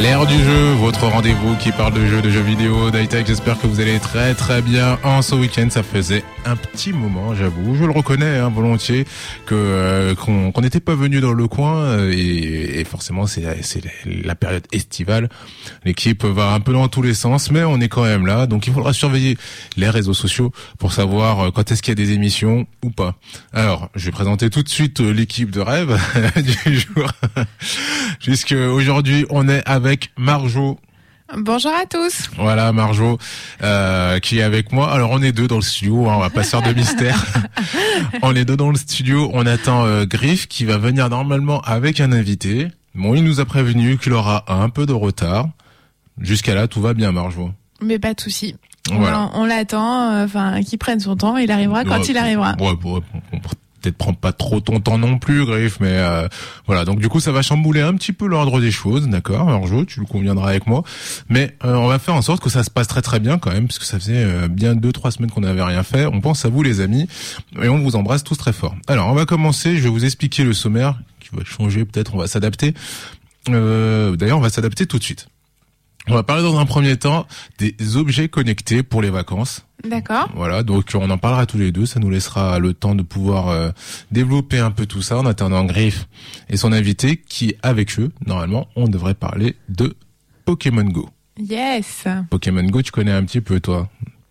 L'ère du jeu, votre rendez-vous qui parle de jeux vidéo, d'high-tech. J'espère que vous allez très très bien en ce week-end. Ça faisait un petit moment, j'avoue, je le reconnais volontiers, qu'on n'était pas venu dans le coin et forcément c'est la période estivale. L'équipe va un peu dans tous les sens, mais on est quand même là. Donc il faudra surveiller les réseaux sociaux pour savoir quand est-ce qu'il y a des émissions ou pas. Alors, je vais présenter tout de suite l'équipe de rêve du jour. Puisque aujourd'hui on est avec Marjo. Bonjour à tous. Voilà, Marjo qui est avec moi. Alors on est deux dans le studio, on va pas se faire de mystère. On est deux dans le studio, on attend Griff qui va venir normalement avec un invité. Bon, il nous a prévenu qu'il aura un peu de retard. Jusqu'à là, tout va bien, Marjo. Mais pas de souci. Voilà. On l'attend, qu'il prenne son temps, il arrivera quand il arrivera. Peut-être prends pas trop ton temps non plus, Griff, mais voilà. Donc du coup, ça va chambouler un petit peu l'ordre des choses, d'accord, Marjo, tu le conviendras avec moi. Mais on va faire en sorte que ça se passe très très bien quand même, parce que ça faisait bien 2-3 semaines qu'on n'avait rien fait. On pense à vous, les amis, et on vous embrasse tous très fort. Alors, on va commencer. Je vais vous expliquer le sommaire qui va changer. Peut-être, on va s'adapter. D'ailleurs, on va s'adapter tout de suite. On va parler dans un premier temps des objets connectés pour les vacances. D'accord. Voilà, donc on en parlera tous les deux, ça nous laissera le temps de pouvoir développer un peu tout ça en attendant Griff et son invité qui, avec eux, normalement, on devrait parler de Pokémon Go. Yes. Pokémon Go, tu connais un petit peu, toi?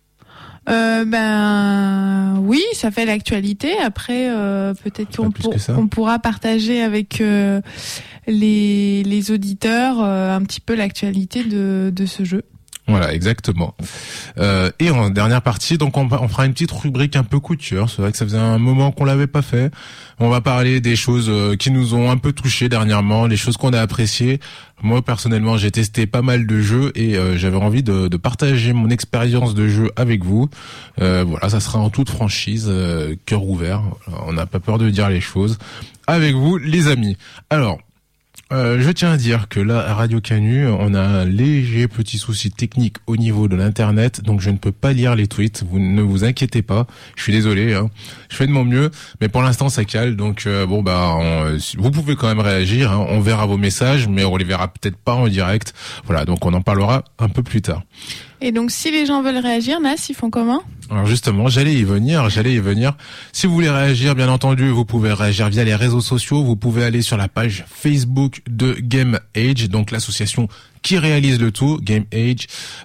Oui, ça fait l'actualité. Après, peut-être qu'on pourra partager avec les auditeurs un petit peu l'actualité de ce jeu. Voilà, exactement. Et en dernière partie, donc on fera une petite rubrique un peu coup de cœur. C'est vrai que ça faisait un moment qu'on l'avait pas fait. On va parler des choses qui nous ont un peu touchés dernièrement, les choses qu'on a appréciées. Moi, personnellement, j'ai testé pas mal de jeux et j'avais envie de partager mon expérience de jeu avec vous. Voilà, ça sera en toute franchise, cœur ouvert. On n'a pas peur de dire les choses avec vous, les amis. Alors, je tiens à dire que là, à Radio Canu, on a un léger petit souci technique au niveau de l'internet, donc je ne peux pas lire les tweets. Vous ne vous inquiétez pas. Je suis désolé, je fais de mon mieux, mais pour l'instant ça cale. Donc vous pouvez quand même réagir. On verra vos messages, mais on les verra peut-être pas en direct. Voilà, donc on en parlera un peu plus tard. Et donc, si les gens veulent réagir, Nas, ils font comment? Alors justement, j'allais y venir. Si vous voulez réagir, bien entendu, vous pouvez réagir via les réseaux sociaux. Vous pouvez aller sur la page Facebook de Game Age, donc l'association qui réalise le tout, Game Age.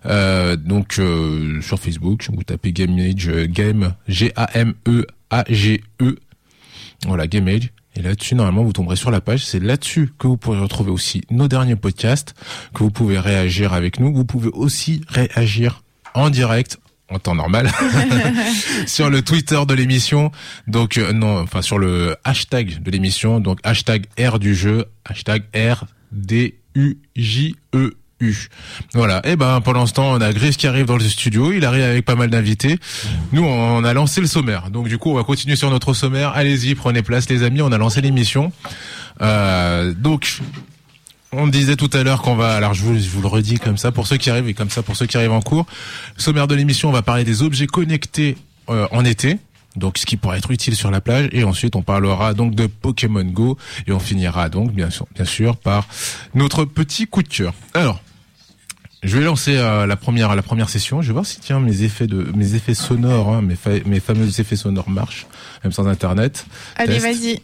Sur Facebook, vous tapez Game Age, Game G-A-M-E-A-G-E. Voilà, Game Age. Et là-dessus, normalement, vous tomberez sur la page. C'est là-dessus que vous pourrez retrouver aussi nos derniers podcasts, que vous pouvez réagir avec nous. Vous pouvez aussi réagir en direct, en temps normal, sur le Twitter de l'émission. Donc, sur le hashtag de l'émission. Donc, hashtag R du jeu, hashtag RDUJEU. Voilà. Et pendant ce temps, on a Griff qui arrive dans le studio. Il arrive avec pas mal d'invités. Nous, on a lancé le sommaire. Donc, du coup, on va continuer sur notre sommaire. Allez-y, prenez place, les amis. On a lancé l'émission. Donc, on disait tout à l'heure qu'on va, alors je vous le redis comme ça pour ceux qui arrivent et comme ça pour ceux qui arrivent en cours. Le sommaire de l'émission, on va parler des objets connectés en été. Donc, ce qui pourrait être utile sur la plage. Et ensuite, on parlera donc de Pokémon Go. Et on finira donc, bien sûr, par notre petit coup de cœur. Alors, je vais lancer la première session. Je vais voir si mes effets sonores, mes fameux effets sonores marchent, même sans internet. Allez, Test. vas-y.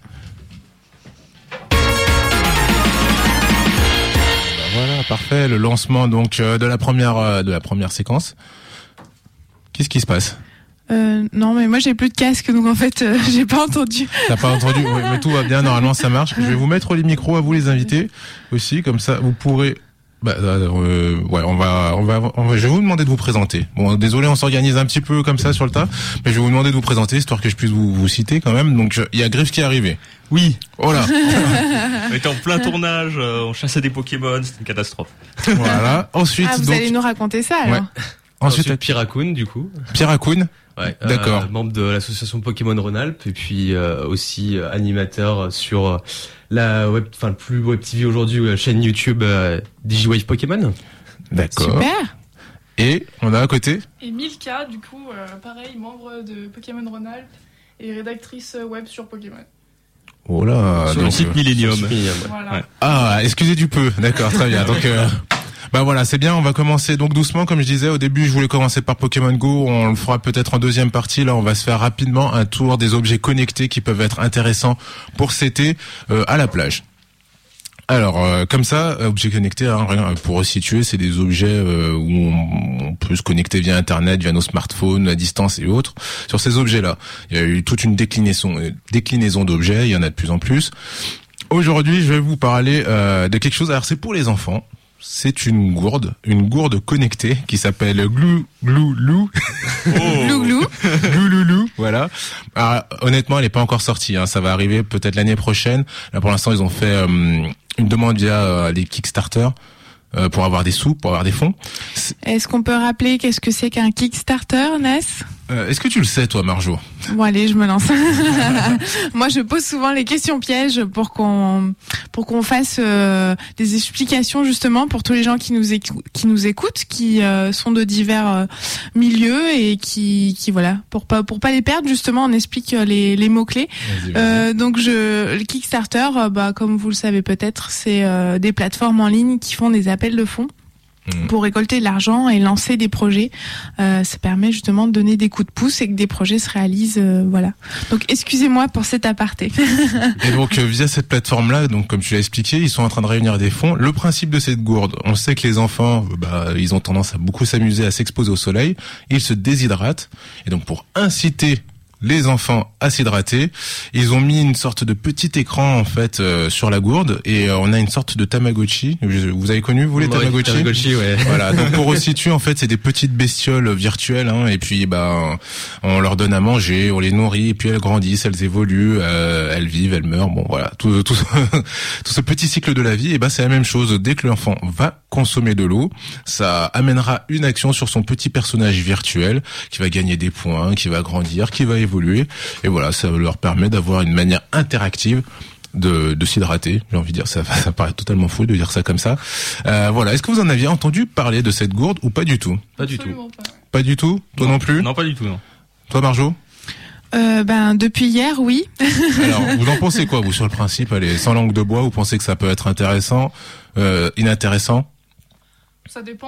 Voilà, parfait. Le lancement donc de la première séquence. Qu'est-ce qui se passe? Non, mais moi j'ai plus de casque, donc en fait j'ai pas entendu. T'as pas entendu? Oui, mais tout va bien, normalement ça marche. Je vais vous mettre les micros à vous les invités aussi, comme ça vous pourrez. Je vais vous demander de vous présenter. Bon, désolé, on s'organise un petit peu comme ça sur le tas, mais je vais vous demander de vous présenter, histoire que je puisse vous citer quand même. Donc, il y a Griff qui est arrivé. Oui. Oh là. On était en plein tournage, on chassait des Pokémon, c'était une catastrophe. Voilà. Ensuite, vous allez nous raconter ça, alors. Ouais. Ensuite, Piracun, du coup. Piracun. Ouais. D'accord. Membre de l'association Pokémon Rhône-Alpes, et puis aussi animateur sur la web TV aujourd'hui, la chaîne YouTube DigiWave Pokémon. D'accord. Super. Et on a à côté Et Milka, du coup, pareil, membre de Pokémon Rhône-Alpes et rédactrice web sur Pokémon. Oh là. Sur le site Millennium. Voilà. Ouais. Ah, excusez du peu. D'accord, très bien. Donc Bah voilà, c'est bien, on va commencer donc doucement, comme je disais au début, je voulais commencer par Pokémon Go, on le fera peut-être en deuxième partie. Là, on va se faire rapidement un tour des objets connectés qui peuvent être intéressants pour cet été à la plage. Alors, comme ça, objets connectés, hein, pour resituer, c'est des objets où on peut se connecter via Internet, via nos smartphones, à distance et autres. Sur ces objets-là, il y a eu toute une déclinaison d'objets, il y en a de plus en plus. Aujourd'hui, je vais vous parler de quelque chose. Alors, c'est pour les enfants. C'est une gourde connectée qui s'appelle Glouloulou. Glouloulou, voilà. Alors, honnêtement, elle n'est pas encore sortie. Hein. Ça va arriver peut-être l'année prochaine. Là, pour l'instant, ils ont fait une demande via les Kickstarter pour avoir des sous, pour avoir des fonds. Est-ce qu'on peut rappeler qu'est-ce que c'est qu'un Kickstarter, Ness ? Est-ce que tu le sais, toi, Marjo ? Bon, allez, je me lance. Moi, je pose souvent les questions pièges pour qu'on fasse des explications justement pour tous les gens qui nous écoutent, qui sont de divers milieux et qui voilà, pour pas les perdre justement, on explique les mots clés. Donc le Kickstarter, comme vous le savez peut-être, c'est des plateformes en ligne qui font des appels de fonds pour récolter de l'argent et lancer des projets. Ça permet justement de donner des coups de pouce et que des projets se réalisent. Voilà. Donc excusez-moi pour cet aparté. Et donc via cette plateforme-là, donc comme tu l'as expliqué, ils sont en train de réunir des fonds. Le principe de cette gourde, on sait que les enfants, ils ont tendance à beaucoup s'amuser, à s'exposer au soleil. Ils se déshydratent. Et donc pour inciter les enfants à s'hydrater, ils ont mis une sorte de petit écran en fait sur la gourde et on a une sorte de Tamagotchi. Vous avez connu vous les Tamagotchi ? Tamagotchi, ouais. Voilà, donc pour resituer en fait, c'est des petites bestioles virtuelles hein, et puis on leur donne à manger, on les nourrit et puis elles grandissent, elles évoluent, elles vivent, elles meurent. Bon voilà, tout ce petit cycle de la vie, et c'est la même chose. Dès que l'enfant va consommer de l'eau, ça amènera une action sur son petit personnage virtuel qui va gagner des points, qui va grandir, qui va évoluer. Et voilà, ça leur permet d'avoir une manière interactive de s'hydrater. J'ai envie de dire, ça paraît totalement fou de dire ça comme ça. Voilà, est-ce que vous en aviez entendu parler de cette gourde ou pas du tout ? Pas du tout. Pas du tout ? Toi non plus ? Non, pas du tout, non. Toi, Marjo ? Depuis hier, oui. Alors, vous en pensez quoi, vous, sur le principe ? Allez, sans langue de bois, vous pensez que ça peut être intéressant, inintéressant ? Ça dépend,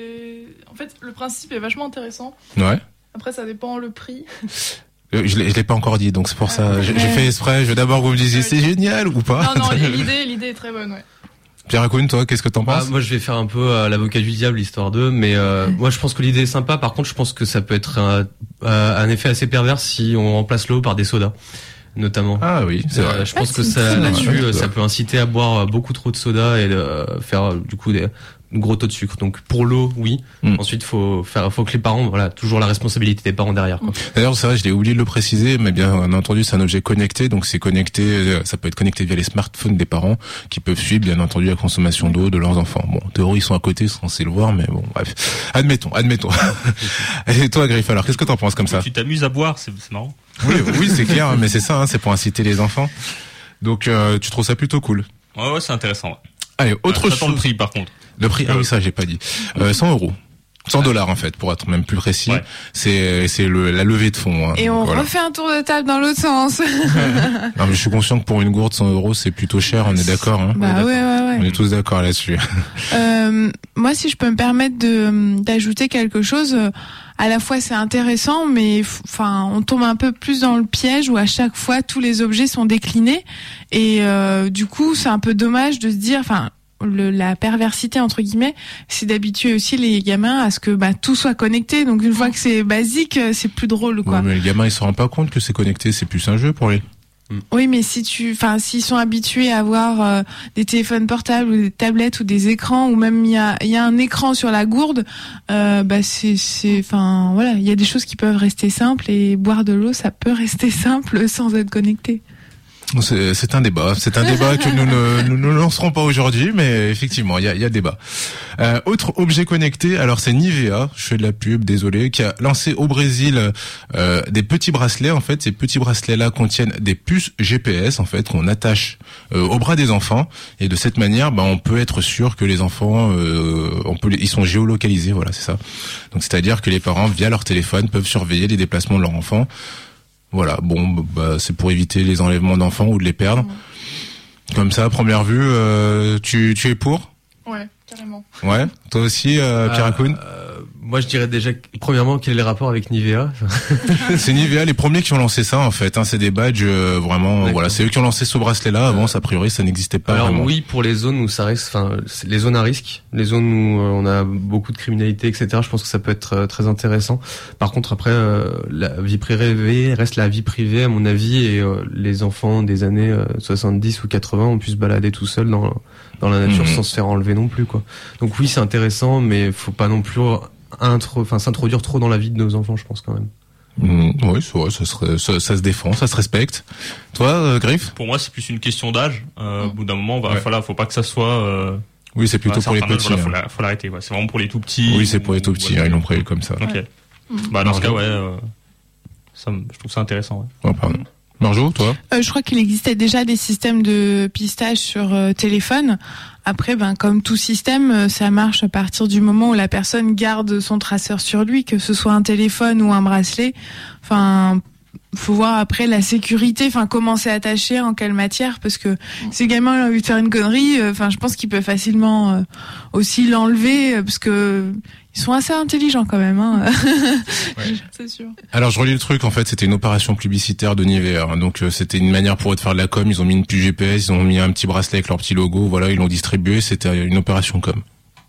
en fait, le principe est vachement intéressant. Ouais. Après, ça dépend le prix. Je l'ai pas encore dit, donc c'est pour ça. J'ai fait exprès. Je veux d'abord que vous me disiez c'est génial ou pas. Non, l'idée est très bonne, ouais. Pierre Akoun, toi, qu'est-ce que t'en penses ? Moi, je vais faire un peu l'avocat du diable, histoire d'eux, mais moi, je pense que l'idée est sympa. Par contre, je pense que ça peut être un effet assez pervers si on remplace l'eau par des sodas, notamment. Ah oui, c'est vrai. Je pense que ça, là-dessus, ça peut inciter à boire beaucoup trop de soda et faire du coup des gros taux de sucre. Donc pour l'eau, oui. Ensuite, faut que les parents, voilà, toujours la responsabilité des parents derrière, quoi. D'ailleurs, c'est vrai, je l'ai oublié de le préciser, mais bien entendu, c'est un objet connecté, donc c'est connecté, ça peut être connecté via les smartphones des parents qui peuvent suivre, bien entendu, la consommation d'eau de leurs enfants. Bon, en théorie, ils sont à côté, censés le voir, mais bon, bref. Admettons. Et toi, Griff, alors, qu'est-ce que t'en penses comme ça ? Tu t'amuses à boire, c'est marrant. Oui, c'est clair, mais c'est ça, hein, c'est pour inciter les enfants. Donc, tu trouves ça plutôt cool ? Ouais, c'est intéressant. Ouais. Allez, autre chose. J'attends le prix, par contre. Le prix, ah oui, ça, j'ai pas dit. 100 €. $100 en fait, pour être même plus précis. Ouais. C'est la levée de fonds. Hein. Et on refait un tour de table dans l'autre sens. Non, mais je suis conscient que pour une gourde 100 € c'est plutôt cher. On est d'accord. Hein. Ouais. On est tous d'accord là-dessus. Moi, si je peux me permettre d'ajouter quelque chose, à la fois c'est intéressant, mais on tombe un peu plus dans le piège où à chaque fois tous les objets sont déclinés et du coup c'est un peu dommage de se dire, la perversité entre guillemets, c'est d'habituer aussi les gamins à ce que tout soit connecté. Donc une fois que c'est basique, c'est plus drôle, quoi. Ouais, mais les gamins ils se rendent pas compte que c'est connecté, c'est plus un jeu pour les. Oui, mais s'ils sont habitués à avoir des téléphones portables ou des tablettes ou des écrans, ou même il y a un écran sur la gourde, voilà, il y a des choses qui peuvent rester simples et boire de l'eau, ça peut rester simple sans être connecté. C'est un débat que nous ne lancerons pas aujourd'hui, mais effectivement, il y a débat. Autre objet connecté, alors c'est Nivea, je fais de la pub, désolé, qui a lancé au Brésil des petits bracelets. En fait, ces petits bracelets-là contiennent des puces GPS, en fait, qu'on attache au bras des enfants, et de cette manière, on peut être sûr que les enfants, ils sont géolocalisés, voilà, c'est ça. Donc, c'est-à-dire que les parents, via leur téléphone, peuvent surveiller les déplacements de leur enfant. Voilà, c'est pour éviter les enlèvements d'enfants ou de les perdre. Comme ça, à première vue, tu es pour ? Ouais. Carrément. Ouais. Toi aussi, Pierre Hakoun? Moi, je dirais déjà, premièrement, quel est le rapport avec Nivea? C'est Nivea, les premiers qui ont lancé ça, en fait. Hein, c'est des badges, vraiment. D'accord. Voilà, c'est eux qui ont lancé ce bracelet-là. Avant, a priori, ça n'existait pas. Alors vraiment. oui, pour les zones où ça reste, enfin, les zones à risque, les zones où on a beaucoup de criminalité, etc. Je pense que ça peut être très intéressant. Par contre, après, la vie privée reste la vie privée, à mon avis, et les enfants des années 70 ou 80 ont pu se balader tout seuls dans la nature sans se faire enlever non plus, quoi. Donc oui, c'est intéressant, mais faut pas non plus s'introduire trop dans la vie de nos enfants, je pense quand même. Oui, ça se défend, ça se respecte. Toi, Griff? Pour moi, c'est plus une question d'âge. Au bout d'un moment, faut pas que ça soit. Oui, c'est plutôt pour les petits. Voilà, faut l'arrêter. Ouais. C'est vraiment pour les tout petits. Oui, c'est pour les tout petits. Ils l'ont prévu comme ça. Ok. Dans ce cas, je trouve ça intéressant. Ouais. Oh, pardon. Marjo, toi? Je crois qu'il existait déjà des systèmes de pistage sur téléphone. Après, comme tout système, ça marche à partir du moment où la personne garde son traceur sur lui, que ce soit un téléphone ou un bracelet. Enfin, faut voir après la sécurité, comment c'est attaché, en quelle matière, parce que si le gamin a envie de faire une connerie, je pense qu'il peut facilement aussi l'enlever, parce que ils sont assez intelligents quand même, hein. Ouais. C'est sûr. Alors je relis le truc, en fait c'était une opération publicitaire de Nivea, hein. Donc c'était une manière pour eux de faire de la com, ils ont mis une puce GPS, ils ont mis un petit bracelet avec leur petit logo, voilà, ils l'ont distribué, c'était une opération com.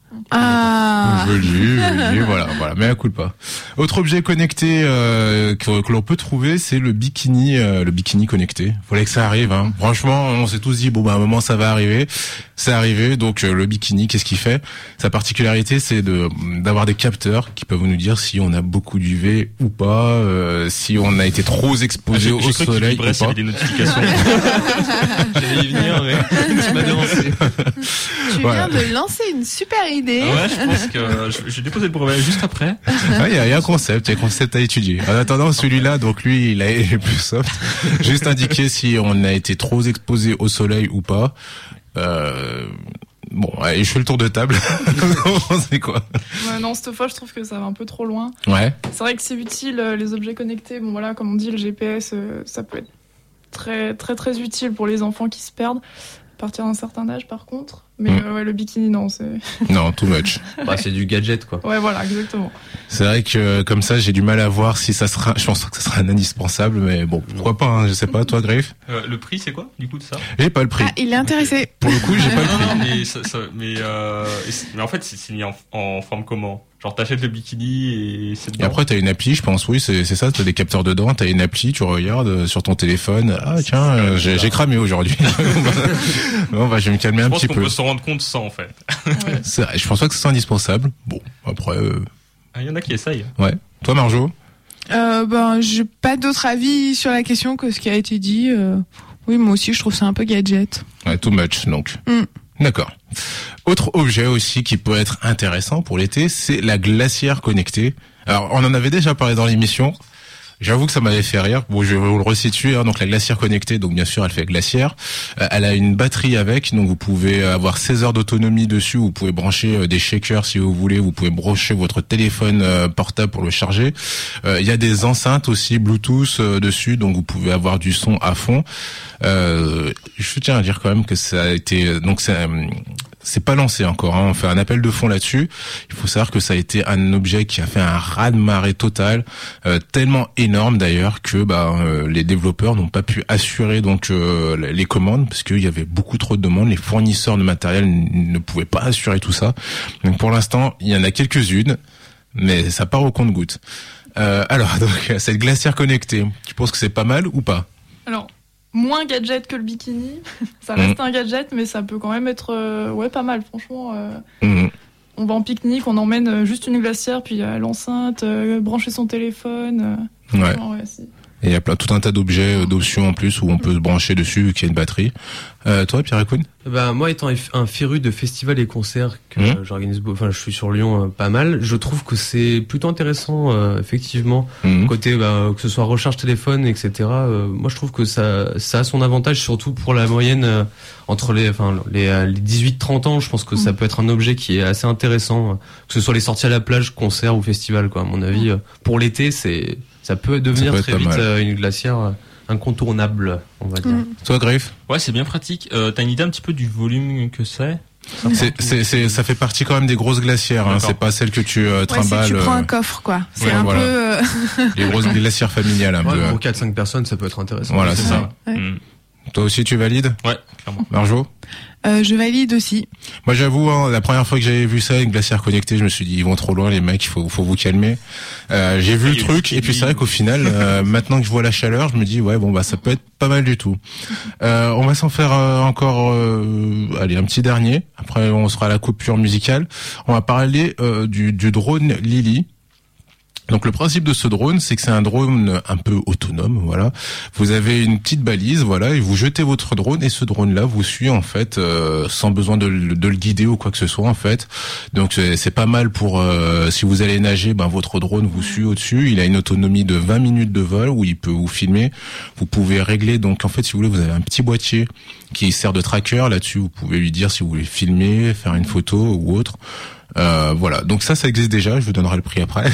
Ah. Je le dis, voilà, mais à coup de pas. Autre objet connecté que l'on peut trouver, c'est le bikini connecté. Fallait que ça arrive, hein. Franchement, on s'est tous dit à un moment ça va arriver. C'est arrivé, donc le bikini, qu'est-ce qu'il fait? Sa particularité, c'est d'avoir des capteurs qui peuvent nous dire si on a beaucoup d'UV ou pas, si on a été trop exposé au soleil ou pas. Il y avait des notifications. J'allais y venir, mais tu m'as devancé. Tu viens de lancer une super idée. Ouais, je pense que je vais déposer le brevet juste après. Il y a un concept, à étudier. En attendant, celui-là, donc lui, il est plus soft. Juste indiquer si on a été trop exposé au soleil ou pas. Bon, allez, je fais le tour de table. C'est quoi? Non, cette fois, je trouve que ça va un peu trop loin. Ouais. C'est vrai que c'est utile, les objets connectés. Bon, voilà, comme on dit, le GPS, ça peut être très, très, très utile pour les enfants qui se perdent. À partir d'un certain âge, par contre. Mais le bikini, non, c'est... Non, too much. C'est du gadget, quoi. Ouais, voilà, exactement. C'est vrai que comme ça, j'ai du mal à voir si ça sera... Je pense que ça sera un indispensable, mais bon, pourquoi pas, hein, je sais pas, toi, Griff? Le prix, c'est quoi, du coup, de ça? J'ai pas le prix. Ah, il est intéressé. Pour le coup, j'ai pas le prix. Non, mais en fait, c'est mis en forme comment? Genre, t'achètes le bikini et c'est dedans. Et après, t'as une appli, je pense, oui, c'est ça, t'as des capteurs dedans, t'as une appli, tu regardes sur ton téléphone. Ah, tiens, j'ai cramé aujourd'hui. Bon, je vais me calmer un petit peu. Je pense qu'on peut se rendre compte sans, en fait. Ouais. C'est vrai, je pense pas que ce soit indispensable. Bon, après... Il y en a qui essayent. Ouais. Toi, Marjo? J'ai pas d'autre avis sur la question que ce qui a été dit. Oui, moi aussi, je trouve ça un peu gadget. Ouais, too much, donc. D'accord. Autre objet aussi qui peut être intéressant pour l'été, c'est la glacière connectée. Alors, on en avait déjà parlé dans l'émission. J'avoue que ça m'avait fait rire. Bon, je vais vous le resituer. Hein. Donc, la glacière connectée, donc bien sûr, elle fait glacière. Elle a une batterie avec, donc vous pouvez avoir 16 heures d'autonomie dessus. Vous pouvez brancher des shakers si vous voulez. Vous pouvez brancher votre téléphone portable pour le charger. Il y a des enceintes aussi Bluetooth dessus, donc vous pouvez avoir du son à fond. Je tiens à dire quand même que ça a été donc c'est pas lancé encore, hein. On fait un appel de fonds là-dessus. Il faut savoir que ça a été un objet qui a fait un raz-de-marée total, tellement énorme d'ailleurs que les développeurs n'ont pas pu assurer donc les commandes parce qu'il y avait beaucoup trop de demandes. Les fournisseurs de matériel ne pouvaient pas assurer tout ça. Donc pour l'instant, il y en a quelques-unes, mais ça part au compte-gouttes. Alors donc cette glacière connectée, tu penses que c'est pas mal ou pas? Alors, moins gadget que le bikini. Ça reste un gadget, mais ça peut quand même être pas mal, franchement. On va en pique-nique, on emmène juste une glacière, puis l'enceinte, brancher son téléphone. Ouais. Si. Et il y a tout un tas d'objets, d'options en plus où on peut se brancher dessus vu qu'il y a une batterie. Toi, Pierre Hakoun? Moi, étant un féru de festivals et concerts que j'organise, je suis sur Lyon pas mal, je trouve que c'est plutôt intéressant, effectivement, côté que ce soit recharge téléphone, etc. Moi, je trouve que ça a son avantage, surtout pour la moyenne entre les 18-30 ans. Je pense que ça peut être un objet qui est assez intéressant, que ce soit les sorties à la plage, concerts ou festivals, quoi. À mon avis, pour l'été, ça peut devenir très vite une glacière incontournable, on va dire. Toi, Griff? Ouais, c'est bien pratique. T'as une idée un petit peu du volume que c'est? Ça fait partie quand même des grosses glacières, hein. C'est pas celle que tu trimbales. Tu prends un coffre, quoi. C'est un peu... Les grosses glacières familiales, un peu. Pour 4-5 personnes, ça peut être intéressant. Voilà, c'est ça. Toi aussi, tu valides? Ouais, clairement. Marjo? Je valide aussi. Moi, j'avoue, hein, la première fois que j'avais vu ça, une glacière connectée, je me suis dit, ils vont trop loin, les mecs, il faut vous calmer. J'ai vu le truc, et puis c'est vrai qu'au final, maintenant que je vois la chaleur, je me dis, ouais, bon, bah, ça peut être pas mal du tout. On va s'en faire encore, allez, un petit dernier. Après, on sera à la coupure musicale. On va parler du drone Lily. Donc le principe de ce drone, c'est que c'est un drone un peu autonome, voilà. Vous avez une petite balise, voilà, et vous jetez votre drone, et ce drone-là vous suit en fait sans besoin de le guider ou quoi que ce soit en fait. Donc c'est pas mal pour si vous allez nager, ben votre drone vous suit au-dessus. Il a une autonomie de 20 minutes de vol où il peut vous filmer. Vous pouvez régler, donc en fait si vous voulez, vous avez un petit boîtier qui sert de tracker. Là-dessus, vous pouvez lui dire si vous voulez filmer, faire une photo ou autre. Voilà, donc ça existe déjà, je vous donnerai le prix après.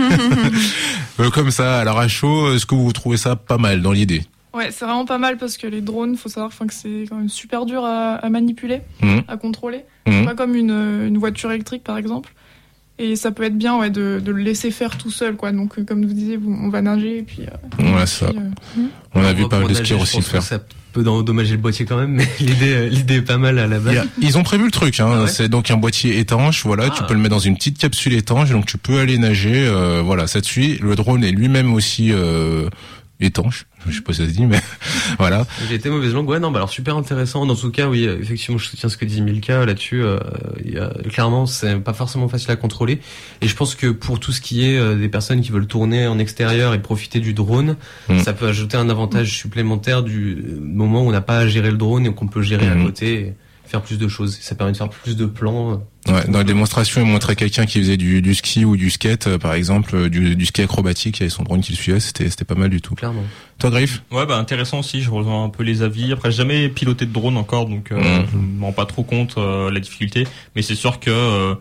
Comme ça, à l'arrache chaud, est-ce que vous trouvez ça pas mal dans l'idée? Ouais, c'est vraiment pas mal parce que les drones, faut savoir que c'est quand même super dur à manipuler, à contrôler. C'est pas comme une voiture électrique par exemple. Et ça peut être bien de le laisser faire tout seul, quoi. Donc comme vous disiez, on va nager et puis... ouais, ça. On a vu pas mal de skieurs aussi le faire. Ça peut endommager le boîtier quand même, mais l'idée est pas mal à la base. Ils ont prévu le truc, hein. Ah ouais. C'est donc un boîtier étanche, voilà. Tu peux le mettre dans une petite capsule étanche, donc tu peux aller nager, voilà, ça te suit. Le drone est lui-même aussi étanche. Je sais pas si ça se dit, mais voilà. J'ai été mauvaise langue. Ouais, non, bah alors super intéressant. Dans tout cas, oui, effectivement, je soutiens ce que dit Milka là-dessus. Clairement, c'est pas forcément facile à contrôler. Et je pense que pour tout ce qui est des personnes qui veulent tourner en extérieur et profiter du drone, ça peut ajouter un avantage supplémentaire du moment où on n'a pas à gérer le drone et qu'on peut gérer à côté et faire plus de choses. Ça permet de faire plus de plans. Ouais, dans la démonstration, il montrait quelqu'un qui faisait du ski ou du skate, par exemple, du ski acrobatique, il y avait son drone qui le suivait, c'était pas mal du tout. Clairement. Toi, Griff? Ouais, bah intéressant aussi, je rejoins un peu les avis. Après, j'ai jamais piloté de drone encore, donc je me rends pas trop compte la difficulté. Mais c'est sûr que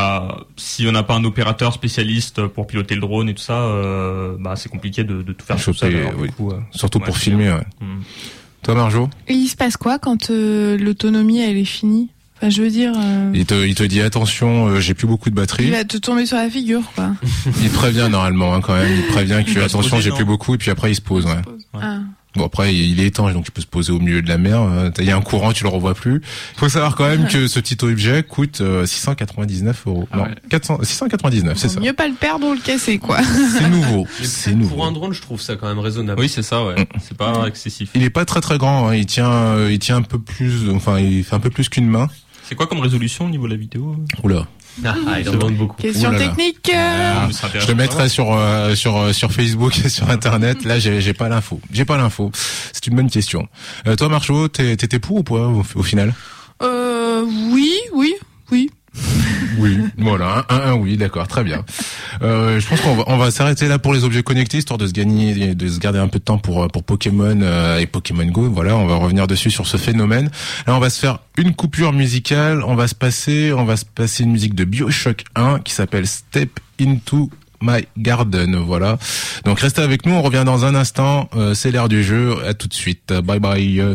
si on n'a pas un opérateur spécialiste pour piloter le drone et tout ça, c'est compliqué de tout faire tout seul. Alors, oui. du coup, surtout pour filmer, ouais. Toi, Marjo? Et il se passe quoi quand l'autonomie elle est finie? Enfin, je veux dire... Il te dit attention, j'ai plus beaucoup de batterie. Il va te tomber sur la figure, quoi. Il prévient normalement, hein, quand même. Il prévient que attention, j'ai plus beaucoup, et puis après il se pose. Ouais. Ah. Bon, après il est étanche, donc tu peux se poser au milieu de la mer. Il y a un courant, tu le revois plus. Il faut savoir quand même que ce petit objet coûte 699 €. Ah ouais. 699, c'est ça. Mieux pas le perdre ou le casser, quoi. C'est nouveau. C'est nouveau. Pour un drone, je trouve ça quand même raisonnable. Oui, c'est ça, ouais. C'est pas excessif. Il est pas très très grand. Hein. Il tient un peu plus. Enfin, il fait un peu plus qu'une main. C'est quoi comme résolution au niveau de la vidéo? Oula. Il en demande beaucoup. Question technique. Je le mettrai sur Facebook et sur Internet. Là, j'ai pas l'info. C'est une bonne question. Toi, Marjo, t'étais pour ou pas au final? Oui. Oui, voilà, oui, d'accord, très bien. Je pense qu'on va s'arrêter là pour les objets connectés, histoire de se garder un peu de temps pour Pokémon et Pokémon Go. Voilà, on va revenir dessus sur ce phénomène. Là, on va se faire une coupure musicale. On va se passer une musique de BioShock 1 qui s'appelle Step Into My Garden. Voilà. Donc restez avec nous, on revient dans un instant. C'est l'heure du jeu. À tout de suite. Bye bye.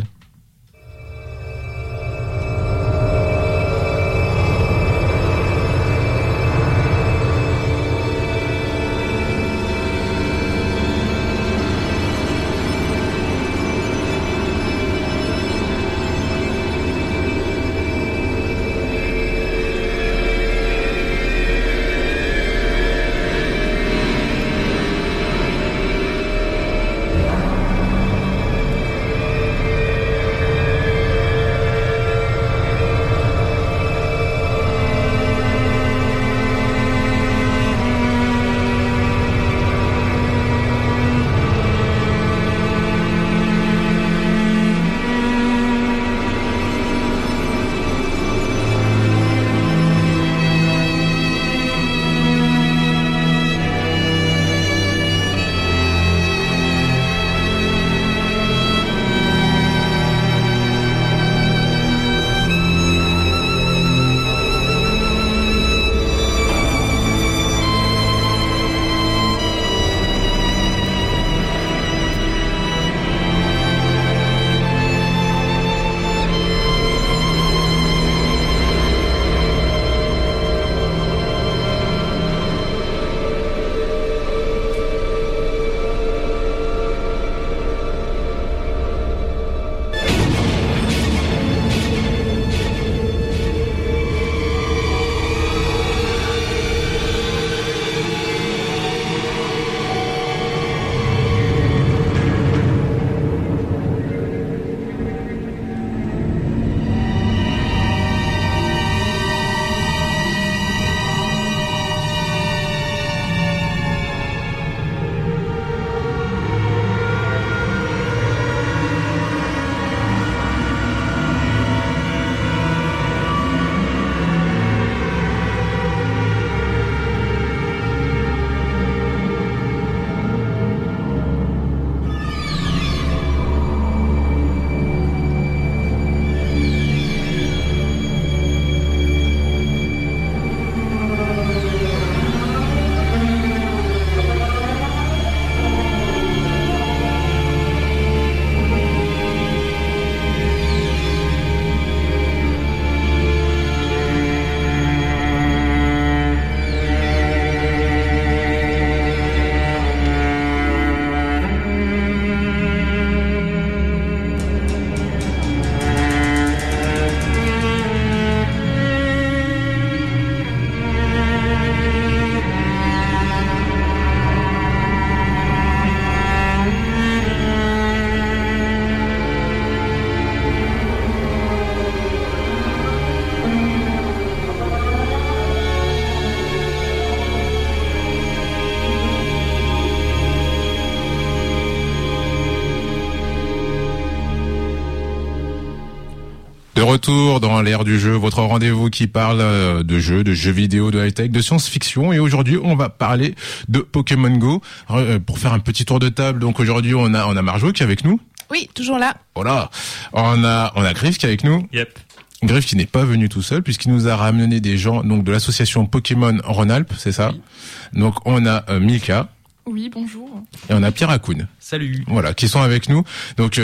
De retour dans l'ère du jeu, votre rendez-vous qui parle de jeux vidéo, de high-tech, de science-fiction. Et aujourd'hui, on va parler de Pokémon Go. Pour faire un petit tour de table, donc aujourd'hui, on a Marjo qui est avec nous. Oui, toujours là. Voilà. On a Griff qui est avec nous. Yep. Griff qui n'est pas venu tout seul puisqu'il nous a ramené des gens donc de l'association Pokémon Rhône-Alpes, c'est ça? Oui. Donc on a Milka. Oui, bonjour. Et on a Pierre Akoun. Salut. Voilà, qui sont avec nous. Donc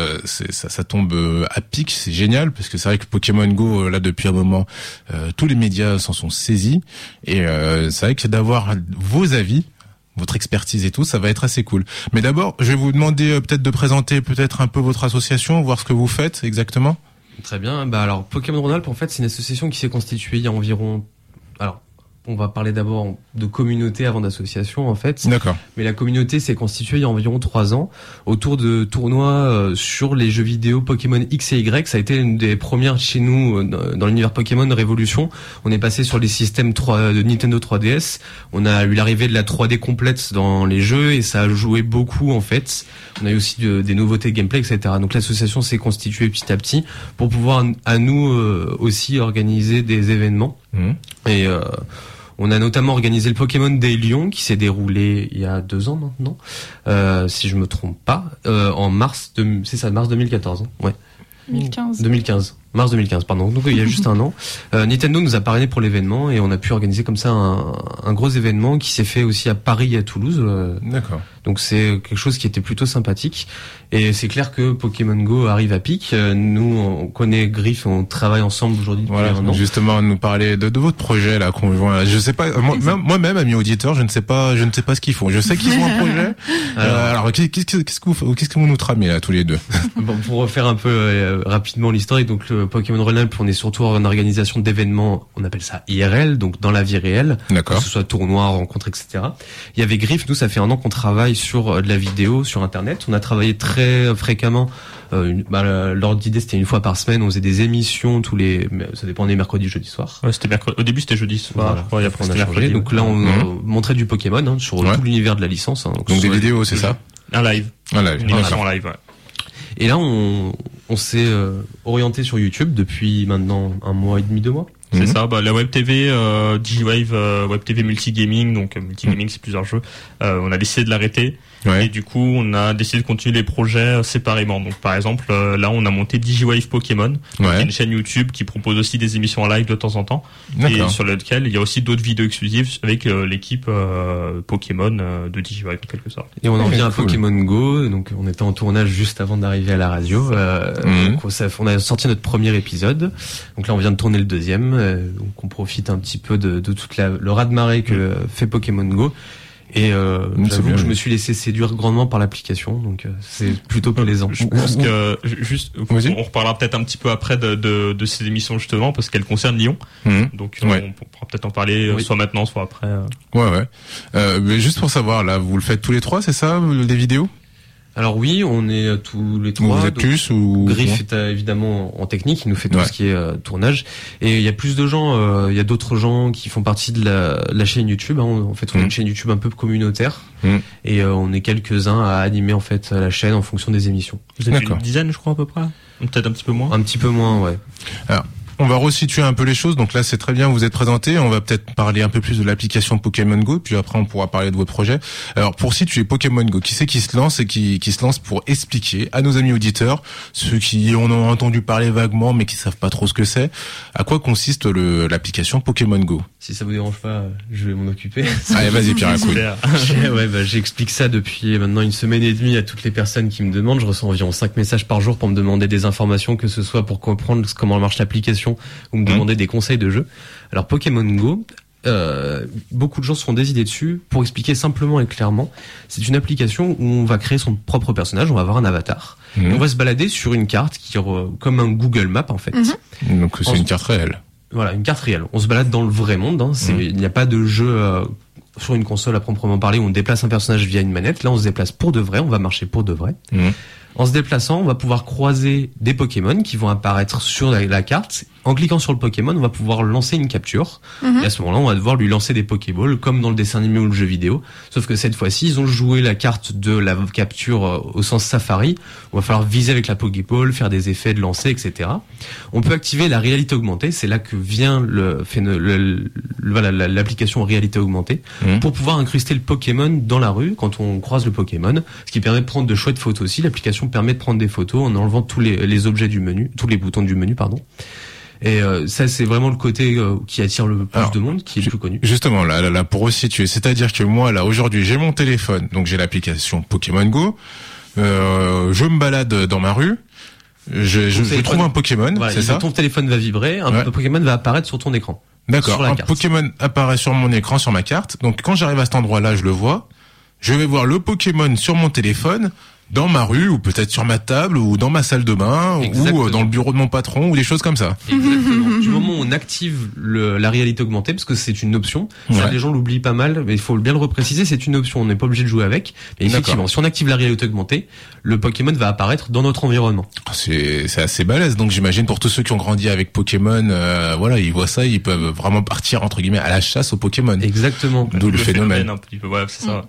ça tombe à pic, c'est génial parce que c'est vrai que Pokémon Go là depuis un moment, tous les médias s'en sont saisis et c'est vrai que d'avoir vos avis, votre expertise et tout, ça va être assez cool. Mais d'abord, je vais vous demander peut-être de présenter peut-être un peu votre association, voir ce que vous faites exactement. Très bien. Alors Pokémon Rhône-Alpes, en fait, c'est une association qui s'est constituée il y a environ. Alors, on va parler d'abord de communauté avant d'association, en fait. D'accord. Mais la communauté s'est constituée il y a environ 3 ans autour de tournois sur les jeux vidéo Pokémon X et Y. Ça a été une des premières chez nous dans l'univers Pokémon Révolution. On est passé sur les systèmes de Nintendo 3DS. On a eu l'arrivée de la 3D complète dans les jeux et ça a joué beaucoup, en fait. On a eu aussi des nouveautés de gameplay, etc. Donc l'association s'est constituée petit à petit pour pouvoir à nous aussi organiser des événements. Et on a notamment organisé le Pokémon Day Lyon qui s'est déroulé il y a 2 ans maintenant, si je me trompe pas, en mars 2014. Ouais. 2015. Mars 2015, pardon. Donc il y a juste un an. Nintendo nous a parrainé pour l'événement et on a pu organiser comme ça un gros événement qui s'est fait aussi à Paris et à Toulouse. D'accord. Donc c'est quelque chose qui était plutôt sympathique. Et c'est clair que Pokémon Go arrive à pic. Nous, on connaît Griff, on travaille ensemble aujourd'hui depuis un an. Justement, nous parler de votre projet là conjoint. Je sais pas, moi-même, ami auditeur, je ne sais pas ce qu'ils font. Je sais qu'ils ont un projet. Alors qu'est-ce que vous nous tramez là tous les deux? Bon, pour refaire un peu rapidement l'historique, donc le Pokémon Rhône-Alpes, on est surtout en organisation d'événements, on appelle ça IRL, donc dans la vie réelle. D'accord. Que ce soit tournois, rencontres, etc. Il y avait Griff, nous ça fait un an qu'on travaille sur de la vidéo sur Internet. On a travaillé très fréquemment. L'ordre d'idée c'était une fois par semaine. On faisait des émissions ça dépendait mercredi, jeudi soir. Ouais, c'était mercredi. Au début c'était jeudi soir. Voilà. Je crois, après on a changé. Mercredi. Donc là on montrait du Pokémon sur tout l'univers de la licence. Donc des vidéos, c'est ça? Un live. Une émission en live. Ouais. Et là on s'est orienté sur YouTube depuis maintenant 1 mois et demi, 2 mois. C'est ça, la Web TV, Digiwave, Web TV multigaming, donc multigaming c'est plusieurs jeux. On a décidé de l'arrêter. Ouais. Et du coup, on a décidé de continuer les projets séparément. Donc, par exemple, là, on a monté Digiwave Pokémon, une chaîne YouTube qui propose aussi des émissions en live de temps en temps, et sur lequel il y a aussi d'autres vidéos exclusives avec l'équipe Pokémon de Digiwave en quelque sorte. Et on en vient à Pokémon Go. Donc, on était en tournage juste avant d'arriver à la radio. Donc, on a sorti notre premier épisode. Donc là, on vient de tourner le deuxième. Donc, on profite un petit peu de toute le raz-de-marée que fait Pokémon Go. Et j'avoue que je me suis laissé séduire grandement par l'application, donc c'est plutôt plaisant. Je pense que on reparlera peut-être un petit peu après de ces émissions justement parce qu'elles concernent Lyon. Donc on pourra peut-être en parler soit maintenant, soit après. Mais juste pour savoir, là, vous le faites tous les 3, c'est ça, des vidéos? Alors oui, on est tous les 3. Vous êtes plus ou Griff est évidemment en technique, il nous fait tout ce qui est tournage. Et il y a plus de gens, il y a d'autres gens qui font partie de la chaîne YouTube. En fait, on a une chaîne YouTube un peu communautaire et on est quelques-uns à animer en fait la chaîne en fonction des émissions. Vous êtes une dizaine, je crois à peu près. Peut-être un petit peu moins. Un petit peu moins, ouais. Alors, on va resituer un peu les choses. Donc là, c'est très bien, vous êtes présenté. On va peut-être parler un peu plus de l'application Pokémon Go, puis après, on pourra parler de votre projet. Alors, pour situer Pokémon Go, qui c'est qui se lance et qui se lance pour expliquer à nos amis auditeurs, ceux qui en ont entendu parler vaguement, mais qui savent pas trop ce que c'est, à quoi consiste l'application Pokémon Go? Si ça vous dérange pas, je vais m'en occuper. Allez, vas-y, Pierre, écoute. J'explique ça depuis maintenant 1 semaine et demie à toutes les personnes qui me demandent. Je reçois environ 5 messages par jour pour me demander des informations, que ce soit pour comprendre comment marche l'application ou me demander des conseils de jeu. Alors Pokémon Go, beaucoup de gens se sont des idées dessus. Pour expliquer simplement et clairement, c'est une application où on va créer son propre personnage, on va avoir un avatar, et on va se balader sur une carte qui comme un Google Map en fait. Donc c'est une carte réelle. Voilà, une carte réelle. On se balade dans le vrai monde. Il n'y a pas de jeu sur une console à proprement parler où on déplace un personnage via une manette. Là, on se déplace pour de vrai. On va marcher pour de vrai. En se déplaçant, on va pouvoir croiser des Pokémon qui vont apparaître sur la carte. En cliquant sur le Pokémon, on va pouvoir lancer une capture. Et à ce moment-là, on va devoir lui lancer des Pokéballs, comme dans le dessin animé ou le jeu vidéo. Sauf que cette fois-ci, ils ont joué la carte de la capture au sens Safari. On va falloir viser avec la Pokéball, faire des effets de lancer, etc. On peut activer la réalité augmentée. C'est là que vient l'application réalité augmentée, pour pouvoir incruster le Pokémon dans la rue quand on croise le Pokémon. Ce qui permet de prendre de chouettes photos aussi. L'application permet de prendre des photos en enlevant tous les objets du menu, tous les boutons du menu, pardon. Et ça, c'est vraiment le côté qui attire le plus de monde, qui est le plus connu. Justement, là, pour resituer, c'est-à-dire que moi, là, aujourd'hui, j'ai mon téléphone, donc j'ai l'application Pokémon Go. Je me balade dans ma rue. Je trouve un Pokémon, voilà, c'est ça? Ton téléphone va vibrer, un Pokémon va apparaître sur ton écran. D'accord. Un Pokémon apparaît sur mon écran, sur ma carte. Donc, quand j'arrive à cet endroit-là, je le vois. Je vais voir le Pokémon sur mon téléphone, dans ma rue, ou peut-être sur ma table, ou dans ma salle de bain, ou dans le bureau de mon patron, ou des choses comme ça. Exactement. Du moment où on active la réalité augmentée, parce que c'est une option, ça, les gens l'oublient pas mal, mais il faut bien le repréciser, c'est une option, on n'est pas obligé de jouer avec. Et effectivement, si on active la réalité augmentée, le Pokémon va apparaître dans notre environnement. C'est assez balèze, donc j'imagine pour tous ceux qui ont grandi avec Pokémon, voilà, ils voient ça, ils peuvent vraiment partir, entre guillemets, à la chasse aux Pokémon. Exactement. D'où le phénomène. Un petit peu, ouais, c'est ça.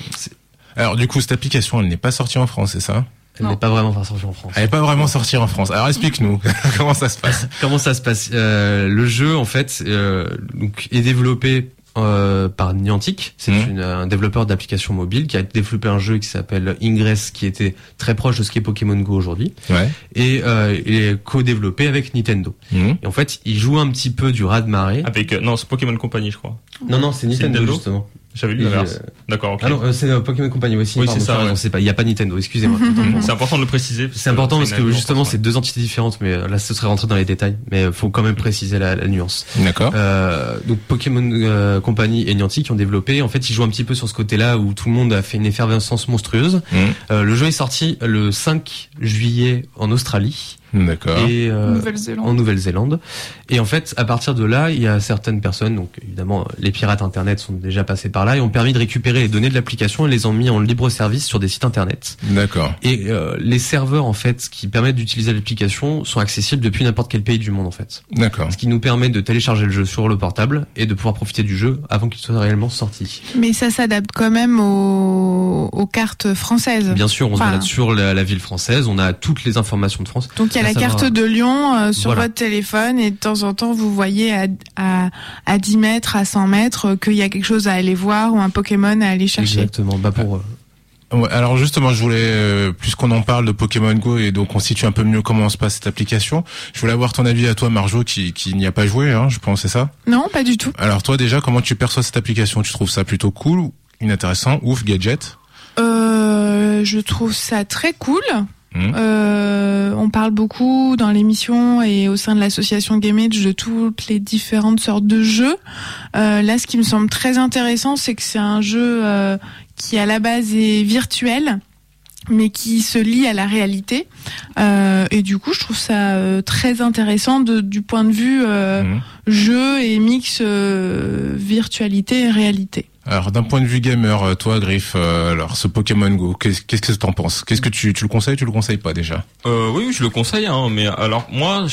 Alors du coup, cette application, elle n'est pas sortie en France, c'est ça? Elle n'est pas vraiment sortie en France. Elle n'est pas vraiment sortie en France. Alors explique-nous comment ça se passe. Comment ça se passe? Le jeu, en fait, donc est développé par Niantic. C'est un développeur d'applications mobiles qui a développé un jeu qui s'appelle Ingress, qui était très proche de ce qu'est Pokémon Go aujourd'hui. Et il est co-développé avec Nintendo. Et en fait, il joue un petit peu du raz-de-marée. Avec non, c'est Pokémon Company, je crois. Non, c'est Nintendo justement. J'avais lu l'inverse. D'accord, ok. Ah non, c'est Pokémon Company aussi. Oui, c'est ça. Non, c'est pas, il y a pas Nintendo, excusez-moi. C'est important de le préciser. C'est important parce que justement, c'est deux entités différentes, mais là, ce serait rentré dans les détails. Mais faut quand même préciser la nuance. D'accord. Donc Pokémon Company et Niantic ont développé. En fait, ils jouent un petit peu sur ce côté-là où tout le monde a fait une effervescence monstrueuse. Le jeu est sorti le 5 juillet en Australie. D'accord. Et en Nouvelle-Zélande. Et en fait, à partir de là, il y a certaines personnes, donc évidemment, les pirates internet sont déjà passés par là et ont permis de récupérer les données de l'application et les ont mis en libre service sur des sites internet. D'accord. Et les serveurs en fait qui permettent d'utiliser l'application sont accessibles depuis n'importe quel pays du monde en fait. D'accord. Ce qui nous permet de télécharger le jeu sur le portable et de pouvoir profiter du jeu avant qu'il soit réellement sorti. Mais ça s'adapte quand même aux cartes françaises. Bien sûr, on se balade sur la ville française, on a toutes les informations de France. Donc il y a la carte de Lyon sur votre téléphone et de temps en temps vous voyez à 10 mètres, à 100 mètres qu'il y a quelque chose à aller voir ou un Pokémon à aller chercher. Exactement. Ouais, alors justement, je voulais, puisqu'on en parle de Pokémon Go et donc on situe un peu mieux comment se passe cette application, je voulais avoir ton avis à toi, Marjo, qui n'y a pas joué, hein, je pense, c'est ça? Non, pas du tout. Alors toi déjà, comment tu perçois cette application? Tu trouves ça plutôt cool, inintéressant, ouf, gadget? Je trouve ça très cool. On parle beaucoup dans l'émission et au sein de l'association GameAge de toutes les différentes sortes de jeux. Là, ce qui me semble très intéressant, c'est que c'est un jeu qui à la base est virtuel, mais qui se lie à la réalité. Et du coup, je trouve ça très intéressant du point de vue jeu et mix virtualité et réalité. Alors d'un point de vue gamer, toi Griff, alors ce Pokémon Go, qu'est-ce que t'en penses? Qu'est-ce que tu le conseilles, tu le conseilles pas déjà? Oui, je le conseille, hein, mais alors moi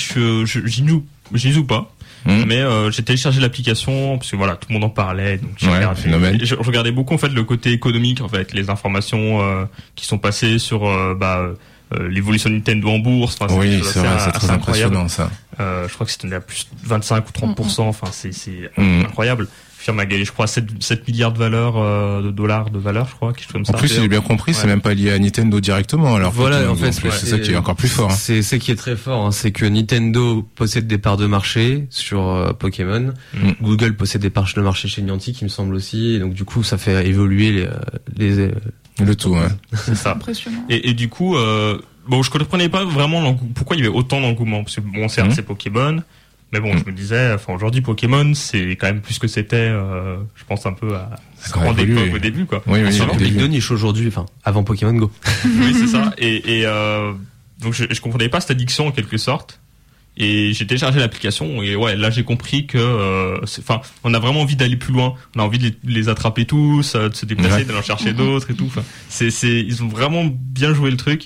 j'y joue pas. Mais j'ai téléchargé l'application parce que voilà, tout le monde en parlait, donc je regardais beaucoup en fait le côté économique, en fait, les informations qui sont passées sur l'évolution de Nintendo en bourse. Enfin, oui, c'est vrai, c'est très impressionnant ça. Je crois que c'était à plus de 25 ou 30%. Enfin, c'est incroyable. Firme a gagné, je crois, 7 milliards de dollars de valeur, je crois, quelque chose comme ça. En plus, si j'ai bien compris, c'est même pas lié à Nintendo directement. Alors voilà, en fait, c'est ça qui est encore plus fort. Hein. C'est ce qui est très fort, hein, c'est que Nintendo possède des parts de marché sur Pokémon. Google possède des parts de marché chez Niantic, il me semble aussi. Et donc du coup, ça fait évoluer le tout. Ouais. C'est ça. Impressionnant. Et du coup, je comprenais pas vraiment pourquoi il y avait autant d'engouement, parce que bon, certes, c'est Pokémon. Mais bon, je me disais, enfin aujourd'hui Pokémon, c'est quand même plus que c'était, je pense un peu à grande époque au début, quoi. Oui, c'est un public de niche aujourd'hui, enfin avant Pokémon Go. Oui, c'est ça. Et donc je comprenais pas cette addiction en quelque sorte. Et j'ai téléchargé l'application et ouais, là j'ai compris que, enfin, on a vraiment envie d'aller plus loin. On a envie de les attraper tous, de se déplacer, d'aller en chercher d'autres et tout. Enfin, ils ont vraiment bien joué le truc.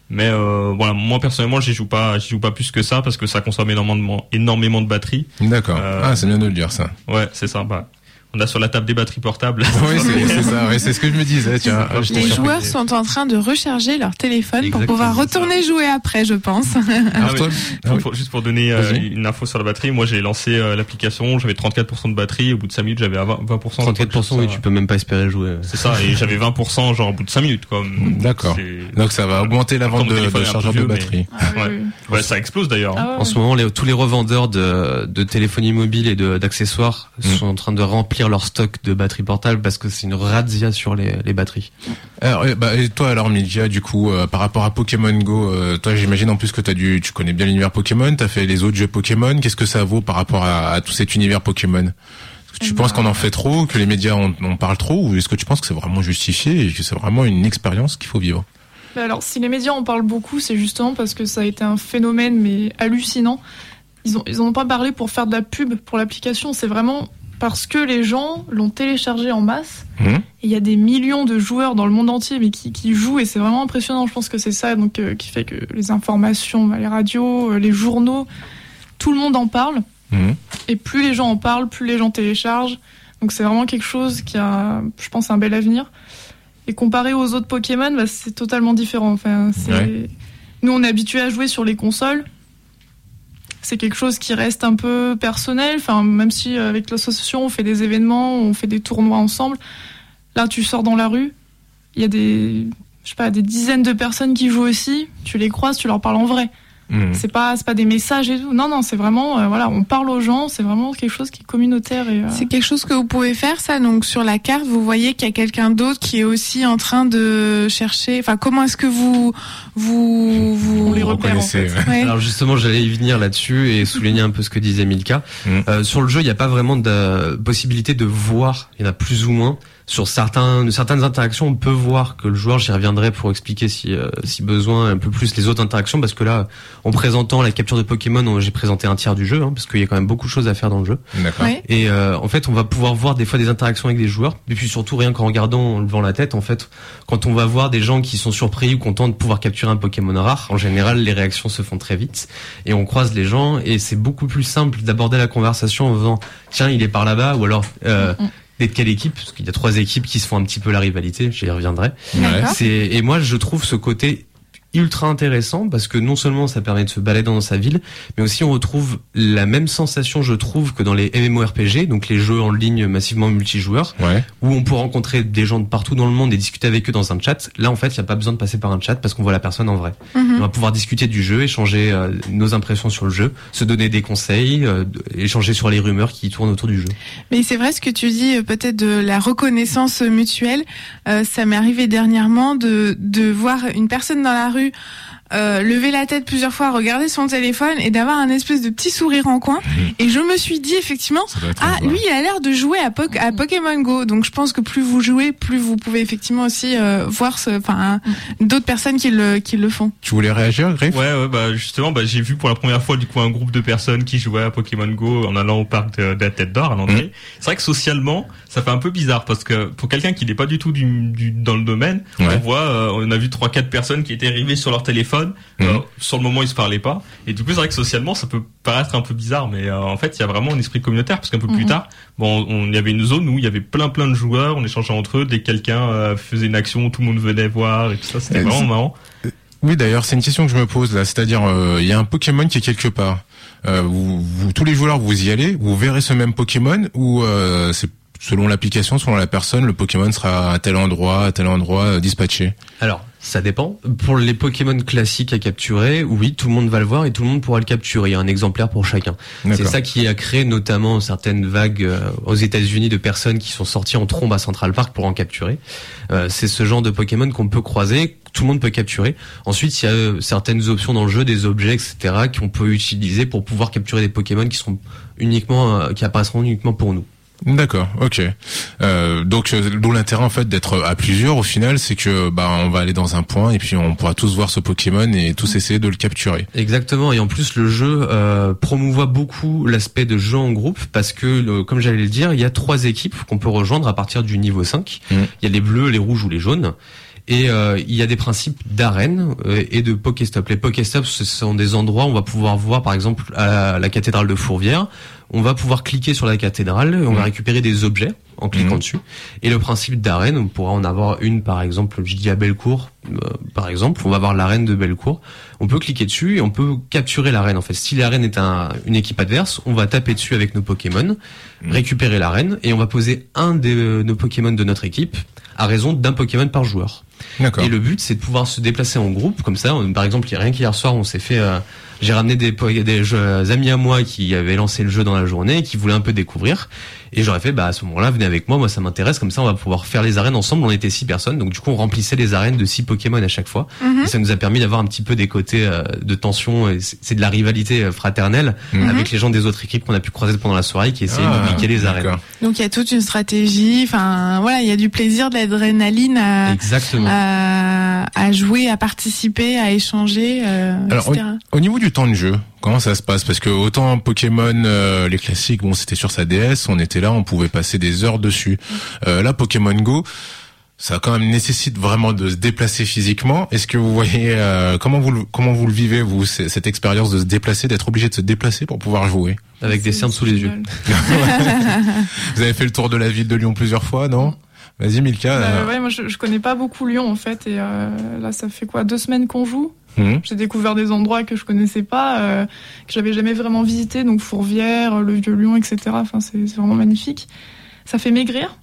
Mais voilà, moi personnellement, j'y joue pas plus que ça parce que ça consomme énormément de batterie. D'accord. C'est bien de le dire ça. Ouais, c'est ça. On a sur la table des batteries portables. Oui, c'est ça. Oui, c'est ce que je me disais. Tiens, les joueurs sont en train de recharger leur téléphone pour pouvoir retourner jouer après, je pense. Juste pour donner une info sur la batterie, moi j'ai lancé l'application, j'avais 34% de batterie, au bout de 5 minutes j'avais 20%. 34%, oui, tu peux même pas espérer jouer. C'est ça, et j'avais 20% genre au bout de 5 minutes, quoi. D'accord. Donc ça va augmenter la vente de chargeurs de batterie. Ouais, ça explose d'ailleurs. En ce moment, tous les revendeurs de téléphonie mobile et d'accessoires sont en train de remplir leur stock de batteries portables parce que c'est une razzia sur les batteries. Alors, et toi alors Milka, du coup, par rapport à Pokémon Go, toi j'imagine en plus que tu connais bien l'univers Pokémon, t'as fait les autres jeux Pokémon, qu'est-ce que ça vaut par rapport à tout cet univers Pokémon? Est-ce que tu penses qu'on en fait trop, que les médias en parlent trop, ou est-ce que tu penses que c'est vraiment justifié et que c'est vraiment une expérience qu'il faut vivre? Alors si les médias en parlent beaucoup, c'est justement parce que ça a été un phénomène mais hallucinant. Ils ont pas parlé pour faire de la pub pour l'application, c'est vraiment parce que les gens l'ont téléchargé en masse. Il y a des millions de joueurs dans le monde entier mais qui jouent et c'est vraiment impressionnant. Je pense que c'est ça donc qui fait que les informations, les radios, les journaux, tout le monde en parle. Et plus les gens en parlent, plus les gens téléchargent. Donc c'est vraiment quelque chose qui a, je pense, un bel avenir. Et comparé aux autres Pokémon, c'est totalement différent. Enfin, nous on est habitués à jouer sur les consoles. C'est quelque chose qui reste un peu personnel. Enfin, même si avec l'association on fait des événements, on fait des tournois ensemble. Là, tu sors dans la rue, il y a des dizaines de personnes qui jouent aussi. Tu les croises, tu leur parles en vrai. C'est pas des messages et tout. Non, c'est vraiment on parle aux gens. C'est vraiment quelque chose qui est communautaire. C'est quelque chose que vous pouvez faire ça. Donc sur la carte, vous voyez qu'il y a quelqu'un d'autre qui est aussi en train de chercher. Enfin, comment est-ce que vous les repérez en fait. Ouais. Alors justement, j'allais y venir là-dessus et souligner un peu ce que disait Milka. Sur le jeu, il n'y a pas vraiment de possibilité de voir. Il y en a plus ou moins. Sur certaines interactions, on peut voir que le joueur, j'y reviendrai pour expliquer si besoin un peu plus les autres interactions, parce que là, en présentant la capture de Pokémon, j'ai présenté un tiers du jeu, parce qu'il y a quand même beaucoup de choses à faire dans le jeu. D'accord. Ouais. Et en fait, on va pouvoir voir des fois des interactions avec des joueurs, et puis surtout rien qu'en regardant, en levant la tête, en fait, quand on va voir des gens qui sont surpris ou contents de pouvoir capturer un Pokémon rare, en général, les réactions se font très vite, et on croise les gens, et c'est beaucoup plus simple d'aborder la conversation en faisant tiens, il est par là-bas, ou alors d'être quelle équipe, parce qu'il y a 3 équipes qui se font un petit peu la rivalité, j'y reviendrai. Et moi je trouve ce côté ultra intéressant parce que non seulement ça permet de se balader dans sa ville, mais aussi on retrouve la même sensation, je trouve, que dans les MMORPG, donc les jeux en ligne massivement multijoueurs, où on peut rencontrer des gens de partout dans le monde et discuter avec eux dans un chat. Là, en fait, il n'y a pas besoin de passer par un chat parce qu'on voit la personne en vrai. On va pouvoir discuter du jeu, échanger nos impressions sur le jeu, se donner des conseils, échanger sur les rumeurs qui tournent autour du jeu. Mais c'est vrai ce que tu dis, peut-être de la reconnaissance mutuelle. Ça m'est arrivé dernièrement de voir une personne dans la rue lever la tête plusieurs fois, regarder son téléphone et d'avoir un espèce de petit sourire en coin. Et je me suis dit effectivement, lui il a l'air de jouer à Pokémon Go. Donc je pense que plus vous jouez, plus vous pouvez effectivement aussi voir d'autres personnes qui le font. Tu voulais réagir, Griff? Ouais, justement, j'ai vu pour la première fois du coup un groupe de personnes qui jouaient à Pokémon Go en allant au parc de la Tête d'Or à l'entrée. C'est vrai que socialement, ça fait un peu bizarre parce que pour quelqu'un qui n'est pas du tout dans le domaine, on a vu 3-4 personnes qui étaient arrivées sur leur téléphone. Sur le moment, ils se parlaient pas. Et du coup, c'est vrai que socialement, ça peut paraître un peu bizarre, mais en fait, il y a vraiment un esprit communautaire parce qu'un peu plus tard, il y avait une zone où il y avait plein de joueurs, on échangeait entre eux. Dès que quelqu'un faisait une action, tout le monde venait voir et tout ça. C'était vraiment marrant. Oui, d'ailleurs, c'est une question que je me pose là. C'est-à-dire, il y a un Pokémon qui est quelque part. Vous, tous les joueurs, vous y allez, vous verrez ce même Pokémon ou c'est selon l'application, selon la personne, le Pokémon sera à tel endroit dispatché. Alors, ça dépend. Pour les Pokémon classiques à capturer, oui, tout le monde va le voir et tout le monde pourra le capturer. Il y a un exemplaire pour chacun. D'accord. C'est ça qui a créé notamment certaines vagues aux États-Unis de personnes qui sont sorties en trombe à Central Park pour en capturer. C'est ce genre de Pokémon qu'on peut croiser, tout le monde peut capturer. Ensuite, il y a certaines options dans le jeu, des objets, etc., qu'on peut utiliser pour pouvoir capturer des Pokémon qui apparaîtront uniquement pour nous. D'accord, ok. Donc d'où l'intérêt en fait d'être à plusieurs au final, c'est que on va aller dans un point et puis on pourra tous voir ce Pokémon et tous essayer de le capturer. Exactement, et en plus le jeu promouvoit beaucoup l'aspect de jeu en groupe parce que comme j'allais le dire, il y a 3 équipes qu'on peut rejoindre à partir du niveau 5. Il y a les bleus, les rouges ou les jaunes. Et il y a des principes d'arène et de Pokéstop. Les Pokéstops, ce sont des endroits où on va pouvoir voir, par exemple, à la cathédrale de Fourvière, on va pouvoir cliquer sur la cathédrale et on va récupérer des objets en cliquant dessus. Et le principe d'arène, on pourra en avoir une, par exemple, je dis à Bellecour, par exemple, on va avoir l'arène de Bellecour. On peut cliquer dessus et on peut capturer l'arène. En fait, si l'arène est une équipe adverse, on va taper dessus avec nos Pokémon, récupérer l'arène et on va poser un de nos Pokémon de notre équipe à raison d'un Pokémon par joueur. D'accord. Et le but, c'est de pouvoir se déplacer en groupe, comme ça. Par exemple, rien qu'hier soir, on s'est fait... j'ai ramené des amis à moi qui avaient lancé le jeu dans la journée et qui voulaient un peu découvrir. Et j'aurais fait, à ce moment-là, venez avec moi, ça m'intéresse, comme ça on va pouvoir faire les arènes ensemble. On était 6 personnes, donc du coup on remplissait les arènes de 6 Pokémon à chaque fois. Et ça nous a permis d'avoir un petit peu des côtés de tension, et c'est de la rivalité fraternelle avec les gens des autres équipes qu'on a pu croiser pendant la soirée qui essayaient de piquer les arènes. Donc il y a toute une stratégie, enfin voilà, il y a du plaisir, de l'adrénaline à jouer, à participer, à échanger, Alors, etc. Au niveau du temps de jeu, comment ça se passe? Parce que autant Pokémon, les classiques, bon, c'était sur sa DS, on était là, on pouvait passer des heures dessus. Là, Pokémon Go, ça quand même nécessite vraiment de se déplacer physiquement. Est-ce que vous voyez comment vous le vivez, vous, cette expérience de se déplacer, d'être obligé de se déplacer pour pouvoir jouer avec des cernes sous les yeux? Vous avez fait le tour de la ville de Lyon plusieurs fois, non? Vas-y Milka. Ouais, moi je connais pas beaucoup Lyon en fait, et là ça fait 2 semaines qu'on joue. J'ai découvert des endroits que je connaissais pas, que j'avais jamais vraiment visité, donc Fourvière, le Vieux Lyon, etc. Enfin c'est vraiment magnifique. Ça fait maigrir.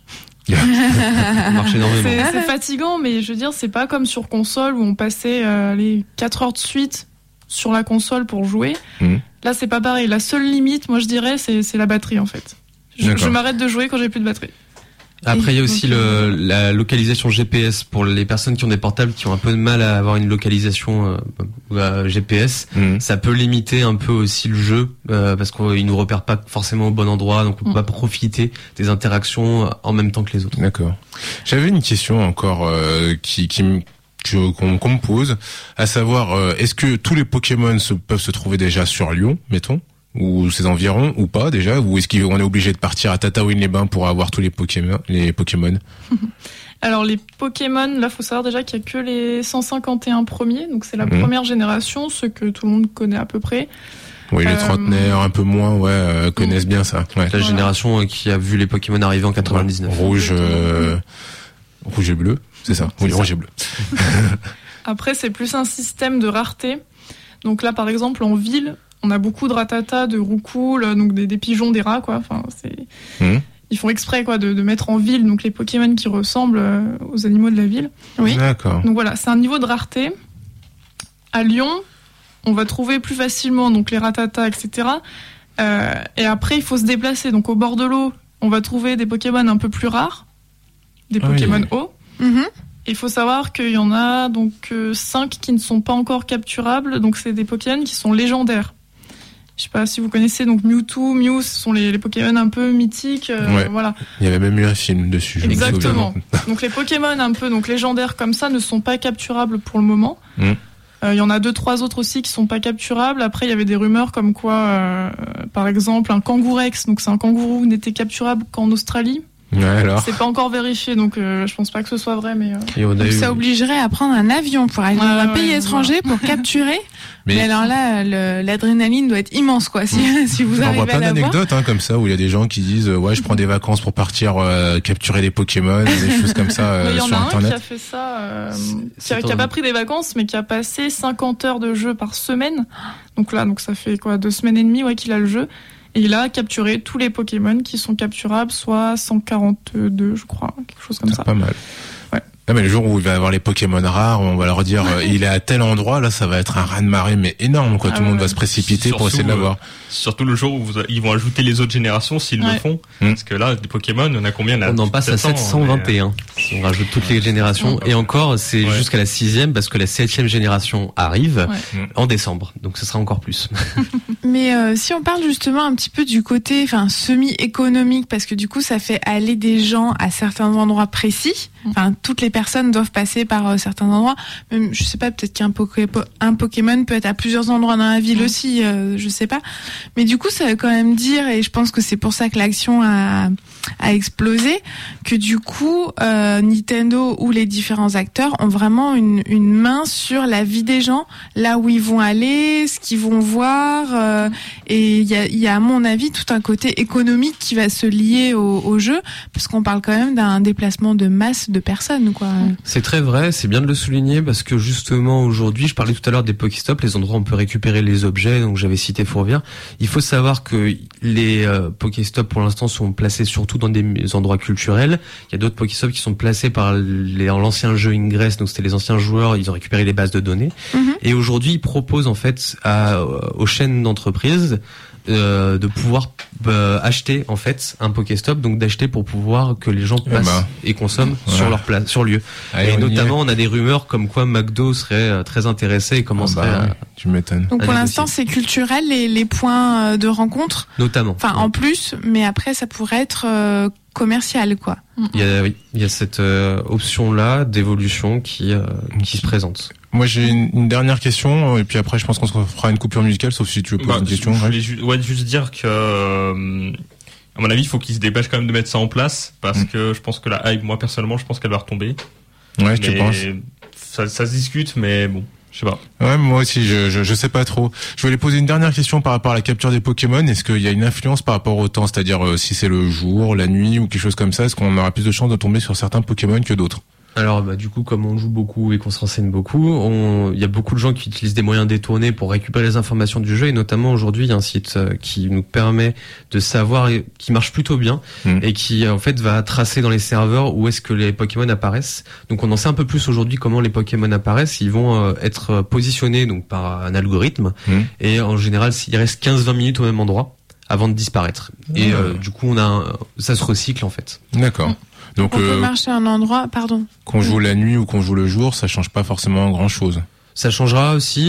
C'est fatigant, mais je veux dire c'est pas comme sur console où on passait les 4 heures de suite sur la console pour jouer. Là c'est pas pareil. La seule limite, moi je dirais, c'est la batterie en fait. Je m'arrête de jouer quand j'ai plus de batterie. Après, il y a aussi la localisation GPS pour les personnes qui ont des portables qui ont un peu de mal à avoir une localisation GPS. Ça peut limiter un peu aussi le jeu parce qu'il nous repère pas forcément au bon endroit, donc on peut pas profiter des interactions en même temps que les autres. D'accord. J'avais une question encore qu'on me pose, à savoir est-ce que tous les Pokémon peuvent se trouver déjà sur Lyon, mettons, ou ses environs, ou pas déjà, ou est-ce qu'on est obligé de partir à Tataouine-les-Bains pour avoir tous les Pokémon? Alors les Pokémon, là faut savoir déjà qu'il y a que les 151 premiers, donc c'est la première génération, ceux que tout le monde connaît à peu près. Oui, les trentenaires, un peu moins, connaissent bien ça. Ouais. La génération qui a vu les Pokémon arriver en 99. Rouge et bleu, c'est ça. Oui, rouge et bleu. Après, c'est plus un système de rareté. Donc là, par exemple, en ville, on a beaucoup de Rattata, de Roucoule, donc des pigeons, des rats, quoi. Enfin, ils font exprès, quoi, de mettre en ville, donc les Pokémon qui ressemblent aux animaux de la ville. Oui. D'accord. Donc voilà, c'est un niveau de rareté. À Lyon, on va trouver plus facilement, donc les Rattata, etc. Et après, il faut se déplacer. Donc au bord de l'eau, on va trouver des Pokémon un peu plus rares, des Pokémon hauts. Il faut savoir qu'il y en a donc 5 qui ne sont pas encore capturables. Donc c'est des Pokémon qui sont légendaires. Je sais pas si vous connaissez, donc Mewtwo, Mew, ce sont les Pokémon un peu mythiques. Voilà. Il y avait même eu un film dessus. Exactement. Donc les Pokémon un peu donc légendaires comme ça ne sont pas capturables pour le moment. Il y en a 2-3 autres aussi qui sont pas capturables. Après, il y avait des rumeurs comme quoi, par exemple, un Kangourex, donc c'est un kangourou, n'était capturable qu'en Australie. Ouais, alors. C'est pas encore vérifié, donc je pense pas que ce soit vrai, mais. Donc ça obligerait à prendre un avion pour aller dans un pays étranger pour capturer. Mais alors là, l'adrénaline doit être immense, quoi. Si vous arrivez à l'avoir. On voit plein d'anecdotes comme ça où il y a des gens qui disent je prends des vacances pour partir capturer des Pokémon, des choses comme ça sur Internet. Il y en a un qui a fait ça, qui a pas pris des vacances, mais qui a passé 50 heures de jeu par semaine. Donc ça fait 2 semaines et demie qu'il a le jeu. Et il a capturé tous les Pokémon qui sont capturables, soit 142, je crois, quelque chose comme ça. Pas mal. Ouais. Ah, mais le jour où il va y avoir les Pokémon rares, on va leur dire il est à tel endroit, là ça va être un raz-de-marée mais énorme, quoi. Tout le monde va se précipiter pour essayer de l'avoir. Surtout le jour où ils vont ajouter les autres générations s'ils le font. Parce que là, des Pokémon, on a combien là? On en passe à 721. Si on rajoute toutes les générations. Et encore, c'est jusqu'à la 6e parce que la 7e génération arrive en décembre. Donc ce sera encore plus. Mais si on parle justement un petit peu du côté semi-économique, parce que du coup ça fait aller des gens à certains endroits précis. Toutes les personnes doivent passer par certains endroits. Même, je sais pas, peut-être qu'un Pokémon peut être à plusieurs endroits dans la ville aussi, je sais pas. Mais du coup, ça veut quand même dire, et je pense que c'est pour ça que l'action a exploser, que du coup Nintendo ou les différents acteurs ont vraiment une main sur la vie des gens, là où ils vont aller, ce qu'ils vont voir, et il y a à mon avis tout un côté économique qui va se lier au jeu, parce qu'on parle quand même d'un déplacement de masse de personnes, quoi. C'est très vrai, c'est bien de le souligner, parce que justement aujourd'hui, je parlais tout à l'heure des Pokéstop, les endroits où on peut récupérer les objets, donc j'avais cité Fourvière. Il faut savoir que les Pokéstop pour l'instant sont placés surtout dans des endroits culturels. Il y a d'autres Pokéstop qui sont placés par l'ancien jeu Ingress, donc c'était les anciens joueurs, ils ont récupéré les bases de données. Et aujourd'hui, ils proposent en fait aux chaînes d'entreprises de pouvoir acheter en fait un Pokéstop, donc d'acheter pour pouvoir que les gens passent et consomment sur leur place, sur lieu. Et notamment, on a des rumeurs comme quoi McDo serait très intéressé et commencerait à... Tu m'étonnes. Donc pour l'instant, c'est culturel, les points de rencontre. Notamment. Enfin, en plus, mais après, ça pourrait être commercial, quoi. Il y a cette option-là d'évolution qui se présente. Moi, j'ai une dernière question, et puis après, je pense qu'on se fera une coupure musicale, sauf si tu veux poser une question. Je voulais juste dire que, à mon avis, il faut qu'ils se dépêchent quand même de mettre ça en place, parce que je pense que la hype, moi, personnellement, je pense qu'elle va retomber. Ouais, tu penses? Ça se discute, mais bon. Je sais pas. Ouais, moi aussi, je sais pas trop. Je voulais poser une dernière question par rapport à la capture des Pokémon. Est-ce qu'il y a une influence par rapport au temps? C'est-à-dire, si c'est le jour, la nuit ou quelque chose comme ça, est-ce qu'on aura plus de chances de tomber sur certains Pokémon que d'autres? Alors du coup, comme on joue beaucoup et qu'on se renseigne beaucoup, il y a beaucoup de gens qui utilisent des moyens détournés pour récupérer les informations du jeu, et notamment aujourd'hui il y a un site qui nous permet de savoir, qui marche plutôt bien et qui en fait va tracer dans les serveurs où est-ce que les Pokémon apparaissent. Donc on en sait un peu plus aujourd'hui comment les Pokémon apparaissent. Ils vont être positionnés donc par un algorithme et en général ils restent 15-20 minutes au même endroit avant de disparaître. Et du coup ça se recycle en fait. D'accord. Donc on peut marcher à un endroit, qu'on joue la nuit ou qu'on joue le jour, ça change pas forcément grand chose. Ça changera aussi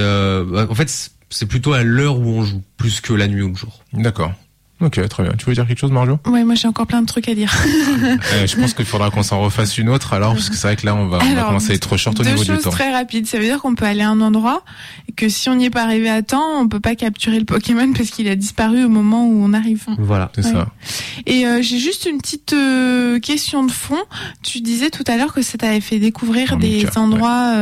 en fait, c'est plutôt à l'heure où on joue, plus que la nuit ou le jour. D'accord. Ok, très bien. Tu veux dire quelque chose, Marjo? Ouais, moi j'ai encore plein de trucs à dire. Je pense qu'il faudra qu'on s'en refasse une autre alors, parce que c'est vrai que là on va commencer à être trop short au niveau du temps. 2 choses très rapides. Ça veut dire qu'on peut aller à un endroit et que si on n'y est pas arrivé à temps, on peut pas capturer le Pokémon parce qu'il a disparu au moment où on arrive. Voilà, c'est ça. Et j'ai juste une petite question de fond. Tu disais tout à l'heure que ça t'avait fait découvrir des endroits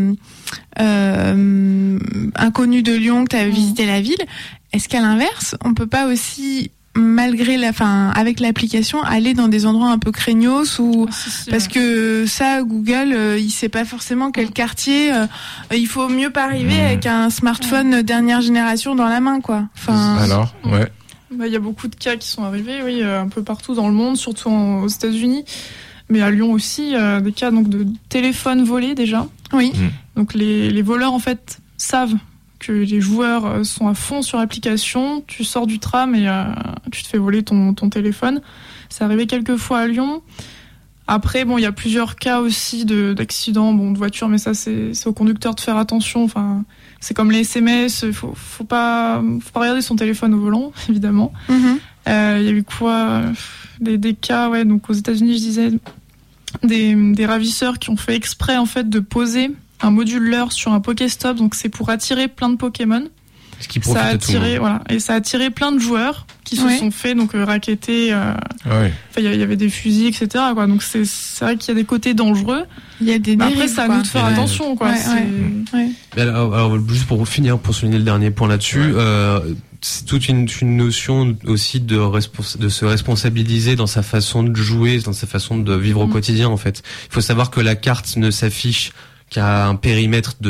inconnus de Lyon, que t'avais visité la ville. Est-ce qu'à l'inverse, on peut pas aussi, avec l'application, aller dans des endroits un peu craignos ou parce que ça, Google, il sait pas forcément quel quartier. Il faut mieux pas arriver avec un smartphone dernière génération dans la main, quoi. Alors, ouais. Il y a beaucoup de cas qui sont arrivés, oui, un peu partout dans le monde, surtout aux États-Unis, mais à Lyon aussi, des cas donc de téléphones volés déjà. Oui. Donc les voleurs en fait savent que les joueurs sont à fond sur l'application, tu sors du tram et tu te fais voler ton téléphone. C'est arrivé quelques fois à Lyon. Après, il y a plusieurs cas aussi d'accidents, de voiture, mais ça c'est au conducteur de faire attention. Enfin, c'est comme les SMS, faut pas regarder son téléphone au volant, évidemment. Il y a eu quoi, des cas, ouais. Donc aux États-Unis, je disais, des ravisseurs qui ont fait exprès en fait de poser un module leurre sur un Pokéstop, donc c'est pour attirer plein de Pokémon. Ce qui profite à tout le monde. Voilà, et ça a attiré plein de joueurs qui se sont fait donc racketter. Il y avait des fusils, etc. Quoi. Donc c'est vrai qu'il y a des côtés dangereux. Il y a des dérives, après, c'est à nous de faire attention, quoi. Alors, juste pour finir, pour souligner le dernier point là-dessus, c'est toute une notion aussi de se responsabiliser dans sa façon de jouer, dans sa façon de vivre au quotidien, en fait. Il faut savoir que la carte ne s'affiche qu'à un périmètre de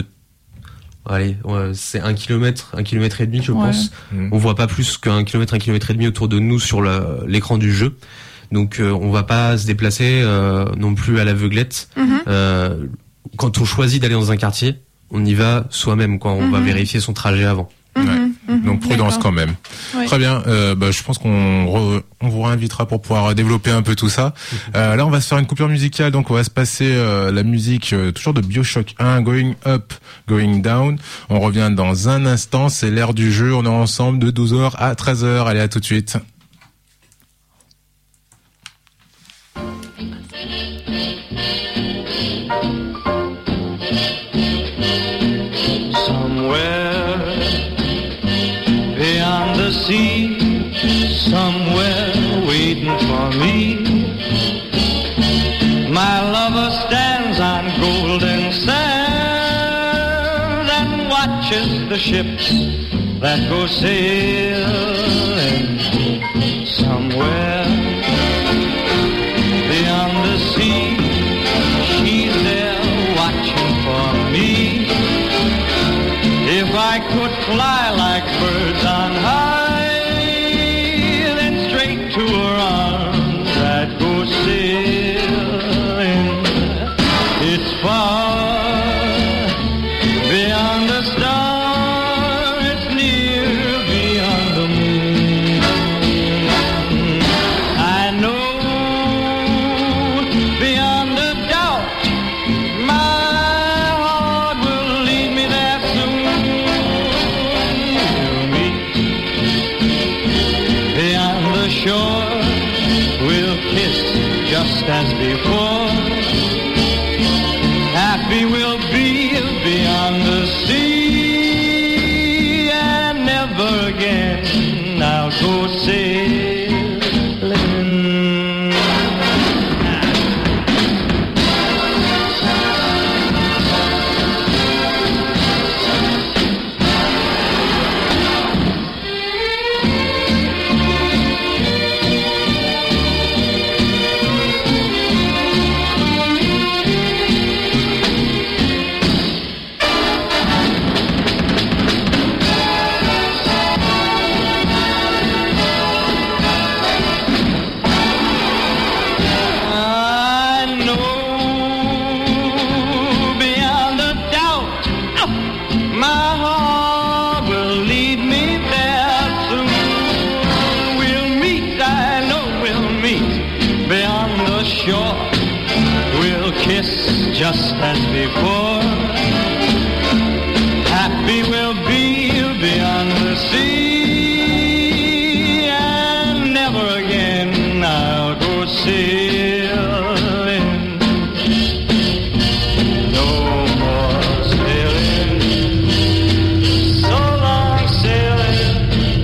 c'est 1 kilomètre, 1 kilomètre et demi, je pense. On voit pas plus qu'un kilomètre, 1 kilomètre et demi autour de nous sur l'écran du jeu. Donc, on va pas se déplacer non plus à l'aveuglette. Quand on choisit d'aller dans un quartier, on y va soi-même, quoi. On va vérifier son trajet avant. Donc prudence quand même. Très bien. Je pense qu'on vous réinvitera pour pouvoir développer un peu tout ça. Là, on va se faire une coupure musicale. Donc, on va se passer la musique toujours de BioShock 1, Going Up, Going Down. On revient dans un instant. C'est l'heure du jeu. On est ensemble de 12h à 13h. Allez, à tout de suite. Sea, somewhere waiting for me. My lover stands on golden sands and watches the ships that go sailing somewhere beyond the sea. She's there watching for me. If I could fly like birds on high, then straight to her arms I'd go sailing. It's far beyond the stars, it's near beyond the moon. I know beyond a doubt my heart will lead me there soon. We'll meet beyond the shore, we'll kiss just as before. Happy we'll be beyond the sea, and never again I'll go sailing. Just as before, happy we'll be beyond the sea, and never again I'll go sailing. No more sailing, so long sailing,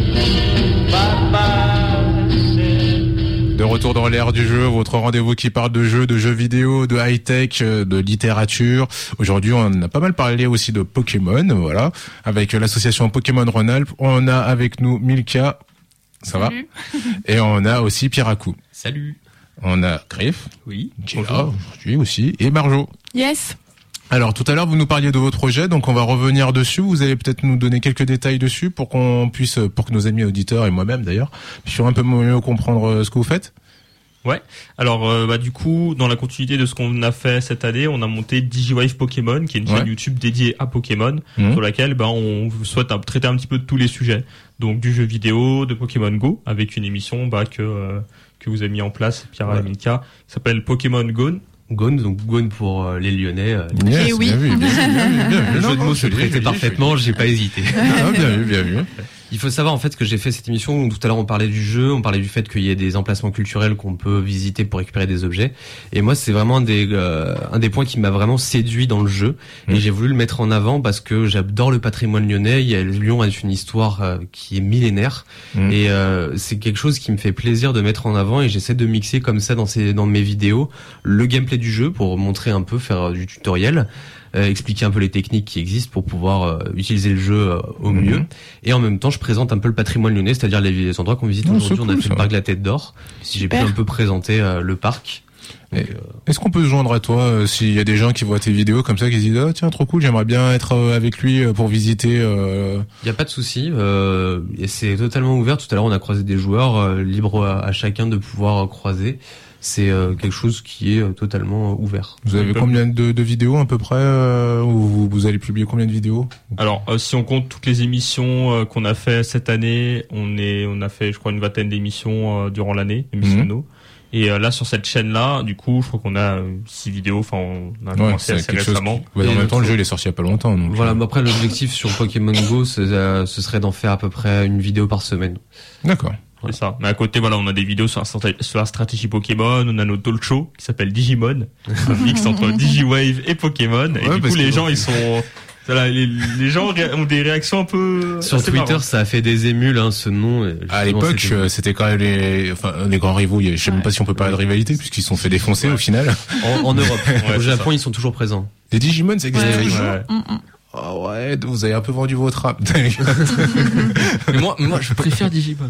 bye bye sailing. De retour dans l'ère du jeu, votre rendez-vous qui parle de jeux vidéo, de high-tech, de littérature. Aujourd'hui, on a pas mal parlé aussi de Pokémon, voilà, avec l'association Pokémon Rhône-Alpes. On a avec nous Milka, ça Salut. va? Et on a aussi Piraku. Salut. On a Griff, Oui. qui est là aujourd'hui aussi, et Marjo. Yes. Alors tout à l'heure vous nous parliez de votre projet, donc on va revenir dessus. Vous allez peut-être nous donner quelques détails dessus pour qu'on puisse, pour que nos amis auditeurs et moi-même d'ailleurs puissions un peu mieux comprendre ce que vous faites. Ouais. Alors du coup, dans la continuité de ce qu'on a fait cette année, on a monté DigiWave Pokémon, qui est une chaîne YouTube dédiée à Pokémon, sur laquelle on souhaite traiter un petit peu de tous les sujets. Donc du jeu vidéo, de Pokémon Go, avec une émission que vous avez mis en place, Pierre et Milka, qui s'appelle Pokémon Gone. Gone, donc Gone pour les Lyonnais. Yes, Et oui. bien vu. Le jeu de mots se prêtait parfaitement, j'ai pas hésité. Bien vu. Il faut savoir en fait que j'ai fait cette émission où tout à l'heure on parlait du jeu, on parlait du fait qu'il y ait des emplacements culturels qu'on peut visiter pour récupérer des objets. Et moi c'est vraiment un des points qui m'a vraiment séduit dans le jeu. Et j'ai voulu le mettre en avant parce que j'adore le patrimoine lyonnais. Lyon a une histoire qui est millénaire. Et c'est quelque chose qui me fait plaisir de mettre en avant. Et j'essaie de mixer comme ça dans mes vidéos le gameplay du jeu pour montrer un peu, faire du tutoriel. Expliquer un peu les techniques qui existent pour pouvoir utiliser le jeu au mieux. Et en même temps, je présente un peu le patrimoine lyonnais, c'est-à-dire les endroits qu'on visite aujourd'hui. On a fait le parc de la Tête d'Or. Si j'ai pu un peu présenter le parc. Donc, est-ce qu'on peut se joindre à toi s'il y a des gens qui voient tes vidéos comme ça, qui se disent tiens trop cool, j'aimerais bien être avec lui pour visiter. Il y a pas de souci. Et c'est totalement ouvert. Tout à l'heure, on a croisé des joueurs libre à chacun de pouvoir croiser. C'est quelque chose qui est totalement ouvert. Vous avez combien de vidéos à peu près ou vous allez publier combien de vidéos? Alors si on compte toutes les émissions qu'on a fait cette année, on a fait je crois une vingtaine d'émissions durant l'année, émissions. Et là sur cette chaîne-là, du coup, je crois qu'on a 6 vidéos. Enfin, on a commencé assez récemment. En même temps, le jeu il est sorti il y a pas longtemps. Donc voilà. Mais après, l'objectif sur Pokémon Go, ce serait d'en faire à peu près une vidéo par semaine. D'accord. C'est ça. Mais à côté, voilà, on a des vidéos sur la stratégie Pokémon, on a notre talk show qui s'appelle Digimon, un mix entre DigiWave et Pokémon. Et du coup, les gens, ils sont Voilà, les gens ont des réactions un peu... Sur Twitter, marrantes. Ça a fait des émules, hein, ce nom. À l'époque, c'était quand même les grands rivaux. Je sais même pas si on peut parler de rivalité, puisqu'ils se sont fait défoncer au final. En Europe. Au Japon, ils sont toujours présents. Les Digimon, ça existe toujours. Oh ouais, vous avez un peu vendu votre âme. Mais moi, je préfère Digimon.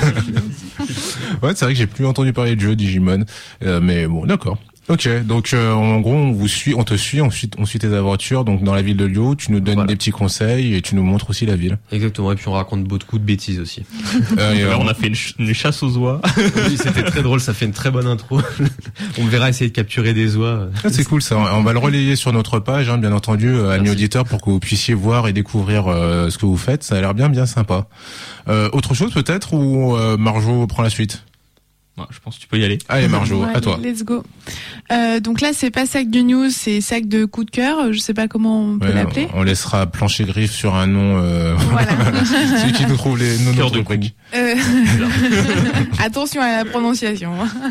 Ouais, c'est vrai que j'ai plus entendu parler de jeu Digimon. Mais bon, d'accord. Ok, donc en gros on te suit, ensuite on suit tes aventures donc dans la ville de Lyon, tu nous donnes des petits conseils et tu nous montres aussi la ville. Exactement, et puis on raconte beaucoup de bêtises aussi. On a fait une chasse aux oies. Oui, c'était très drôle, ça fait une très bonne intro. On verra essayer de capturer des oies. Ah, c'est cool ça, on va le relayer sur notre page, hein, bien entendu, amis auditeurs, pour que vous puissiez voir et découvrir ce que vous faites, ça a l'air bien sympa. Autre chose peut-être ou Marjo prend la suite? Je pense que tu peux y aller. Allez Marjo, à toi. Let's go. Donc là, c'est pas sac de news, c'est sac de coup de cœur. Je sais pas comment on peut l'appeler. On laissera Plancher Griffe sur un nom. Voilà. Celui qui nous trouve les noms de rubriques. Attention à la prononciation.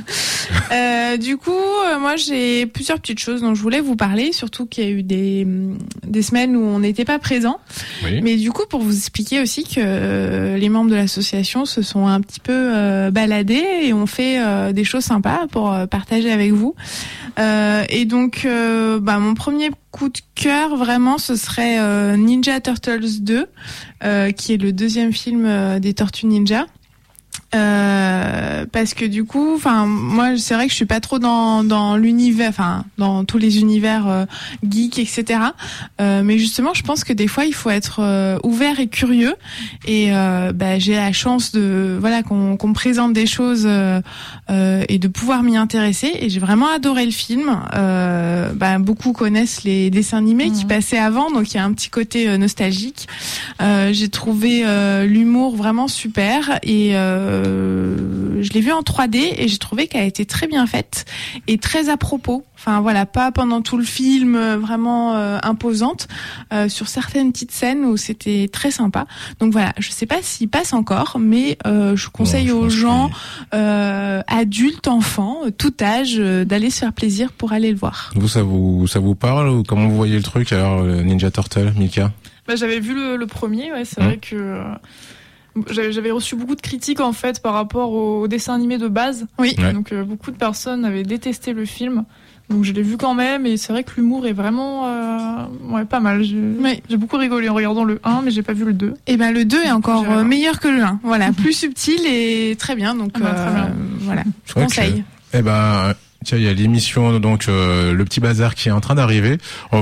Du coup, moi j'ai plusieurs petites choses dont je voulais vous parler, surtout qu'il y a eu des semaines où on n'était pas présent. Oui. Mais du coup, pour vous expliquer aussi que les membres de l'association se sont un petit peu baladés et ont fait des choses sympas pour partager avec vous. Et donc, mon premier coup de cœur, vraiment, ce serait Ninja Turtles 2, qui est le deuxième film des Tortues Ninja. Parce que du coup, moi, c'est vrai que je suis pas trop dans l'univers, dans tous les univers geeks, etc. Mais justement, je pense que des fois, il faut être ouvert et curieux. Et j'ai la chance de qu'on me présente des choses et de pouvoir m'y intéresser. Et j'ai vraiment adoré le film. Beaucoup connaissent les dessins animés qui passaient avant, donc il y a un petit côté nostalgique. J'ai trouvé l'humour vraiment super et je l'ai vue en 3D et j'ai trouvé qu'elle a été très bien faite et très à propos. Pas pendant tout le film vraiment imposante, sur certaines petites scènes où c'était très sympa. Donc voilà, je sais pas s'il passe encore, mais je conseille aux gens, adultes, enfants, tout âge, d'aller se faire plaisir pour aller le voir. Vous, ça vous parle ou comment vous voyez le truc alors, Ninja Turtle, Mika? J'avais vu le premier, c'est vrai que j'avais reçu beaucoup de critiques en fait par rapport au dessin animé de base. Oui. Donc beaucoup de personnes avaient détesté le film. Donc je l'ai vu quand même et c'est vrai que l'humour est vraiment pas mal. J'ai beaucoup rigolé en regardant le 1 mais j'ai pas vu le 2. Et le 2 est encore meilleur que le 1. Voilà, plus subtil et très bien. Donc très bien. Voilà, je conseille. Tiens, il y a l'émission donc le petit bazar qui est en train d'arriver. On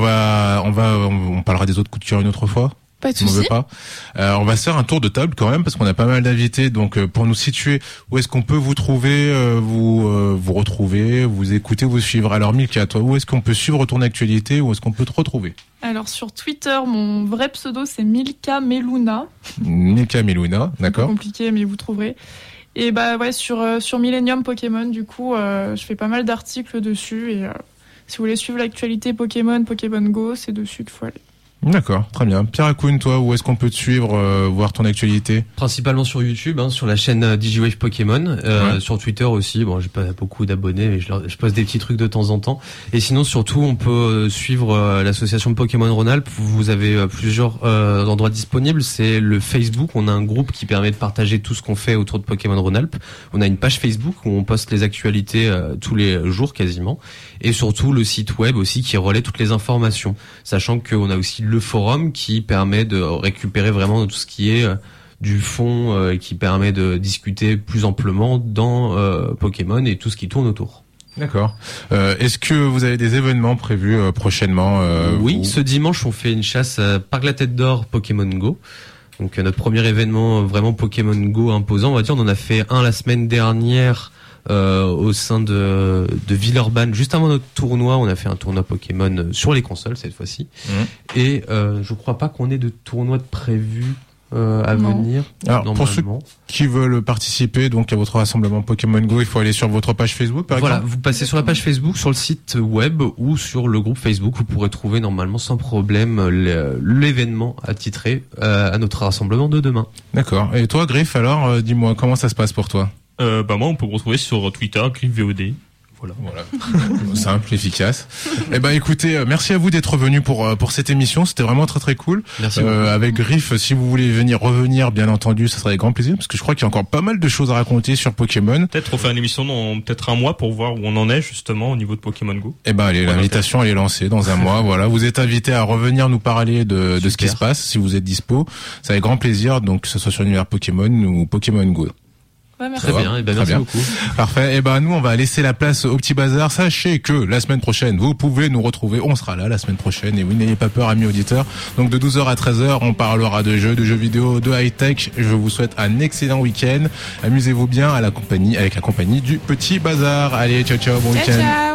parlera des autres coups de cœur une autre fois. Pas de souci. On va se faire un tour de table quand même parce qu'on a pas mal d'invités. Donc pour nous situer, où est-ce qu'on peut vous trouver, vous retrouver, vous écouter, vous suivre. Alors Milka, toi, où est-ce qu'on peut suivre ton actualité, où est-ce qu'on peut te retrouver? Alors sur Twitter, mon vrai pseudo c'est Milka Meluna. Milka Meluna, d'accord. Compliqué mais vous trouverez. Et sur Millennium Pokémon du coup, je fais pas mal d'articles dessus et si vous voulez suivre l'actualité Pokémon Go, c'est dessus qu'il faut aller. D'accord, très bien. Pierre Hakoun, toi, où est-ce qu'on peut te suivre, voir ton actualité? Principalement sur YouTube, sur la chaîne DigiWave Pokémon, sur Twitter aussi. Bon, j'ai pas beaucoup d'abonnés, mais je poste des petits trucs de temps en temps. Et sinon, surtout, on peut suivre l'association Pokémon Rhône-Alpes. Vous avez plusieurs endroits disponibles. C'est le Facebook. On a un groupe qui permet de partager tout ce qu'on fait autour de Pokémon Rhône-Alpes. On a une page Facebook où on poste les actualités tous les jours quasiment. Et surtout le site web aussi qui relaie toutes les informations. Sachant qu'on a aussi le forum qui permet de récupérer vraiment tout ce qui est du fond et qui permet de discuter plus amplement dans Pokémon et tout ce qui tourne autour. D'accord. Est-ce que vous avez des événements prévus prochainement? Oui, ce dimanche on fait une chasse à Parc la Tête d'Or Pokémon Go. Donc notre premier événement vraiment Pokémon Go imposant, on va dire. On en a fait un la semaine dernière au sein de Villeurbanne, juste avant notre tournoi. On a fait un tournoi Pokémon sur les consoles cette fois-ci. Et je crois pas qu'on ait de tournoi de prévu à venir. Alors pour ceux qui veulent participer donc à votre rassemblement Pokémon Go, il faut aller sur votre page Facebook par exemple. Vous passez sur la page Facebook, sur le site web ou sur le groupe Facebook. Vous pourrez trouver normalement sans problème l'événement attitré à notre rassemblement de demain. D'accord. Et toi Griff, alors dis-moi comment ça se passe pour toi? Moi on peut me retrouver sur Twitter, GriffVOD. Voilà. Simple, efficace. Eh ben, écoutez, merci à vous d'être venus pour cette émission. C'était vraiment très très cool. Merci. Avec Griff, si vous voulez revenir, bien entendu, ça serait avec grand plaisir, parce que je crois qu'il y a encore pas mal de choses à raconter sur Pokémon. Peut-être refaire une émission dans peut-être un mois pour voir où on en est justement au niveau de Pokémon Go. Eh ben, allez, l'invitation elle est lancée dans un mois. Voilà, vous êtes invités à revenir nous parler de ce qui se passe si vous êtes dispo. C'est avec grand plaisir, donc que ce soit sur l'univers Pokémon ou Pokémon Go. Ouais, merci. Très bien, et ben merci beaucoup. Parfait. Et ben nous on va laisser la place au petit bazar. Sachez que la semaine prochaine, vous pouvez nous retrouver. On sera là la semaine prochaine. Et oui, n'ayez pas peur, amis auditeurs. Donc de 12h à 13h, on parlera de jeux vidéo, de high-tech. Je vous souhaite un excellent week-end. Amusez-vous bien avec la compagnie du petit bazar. Allez, ciao, bon week-end. Ciao.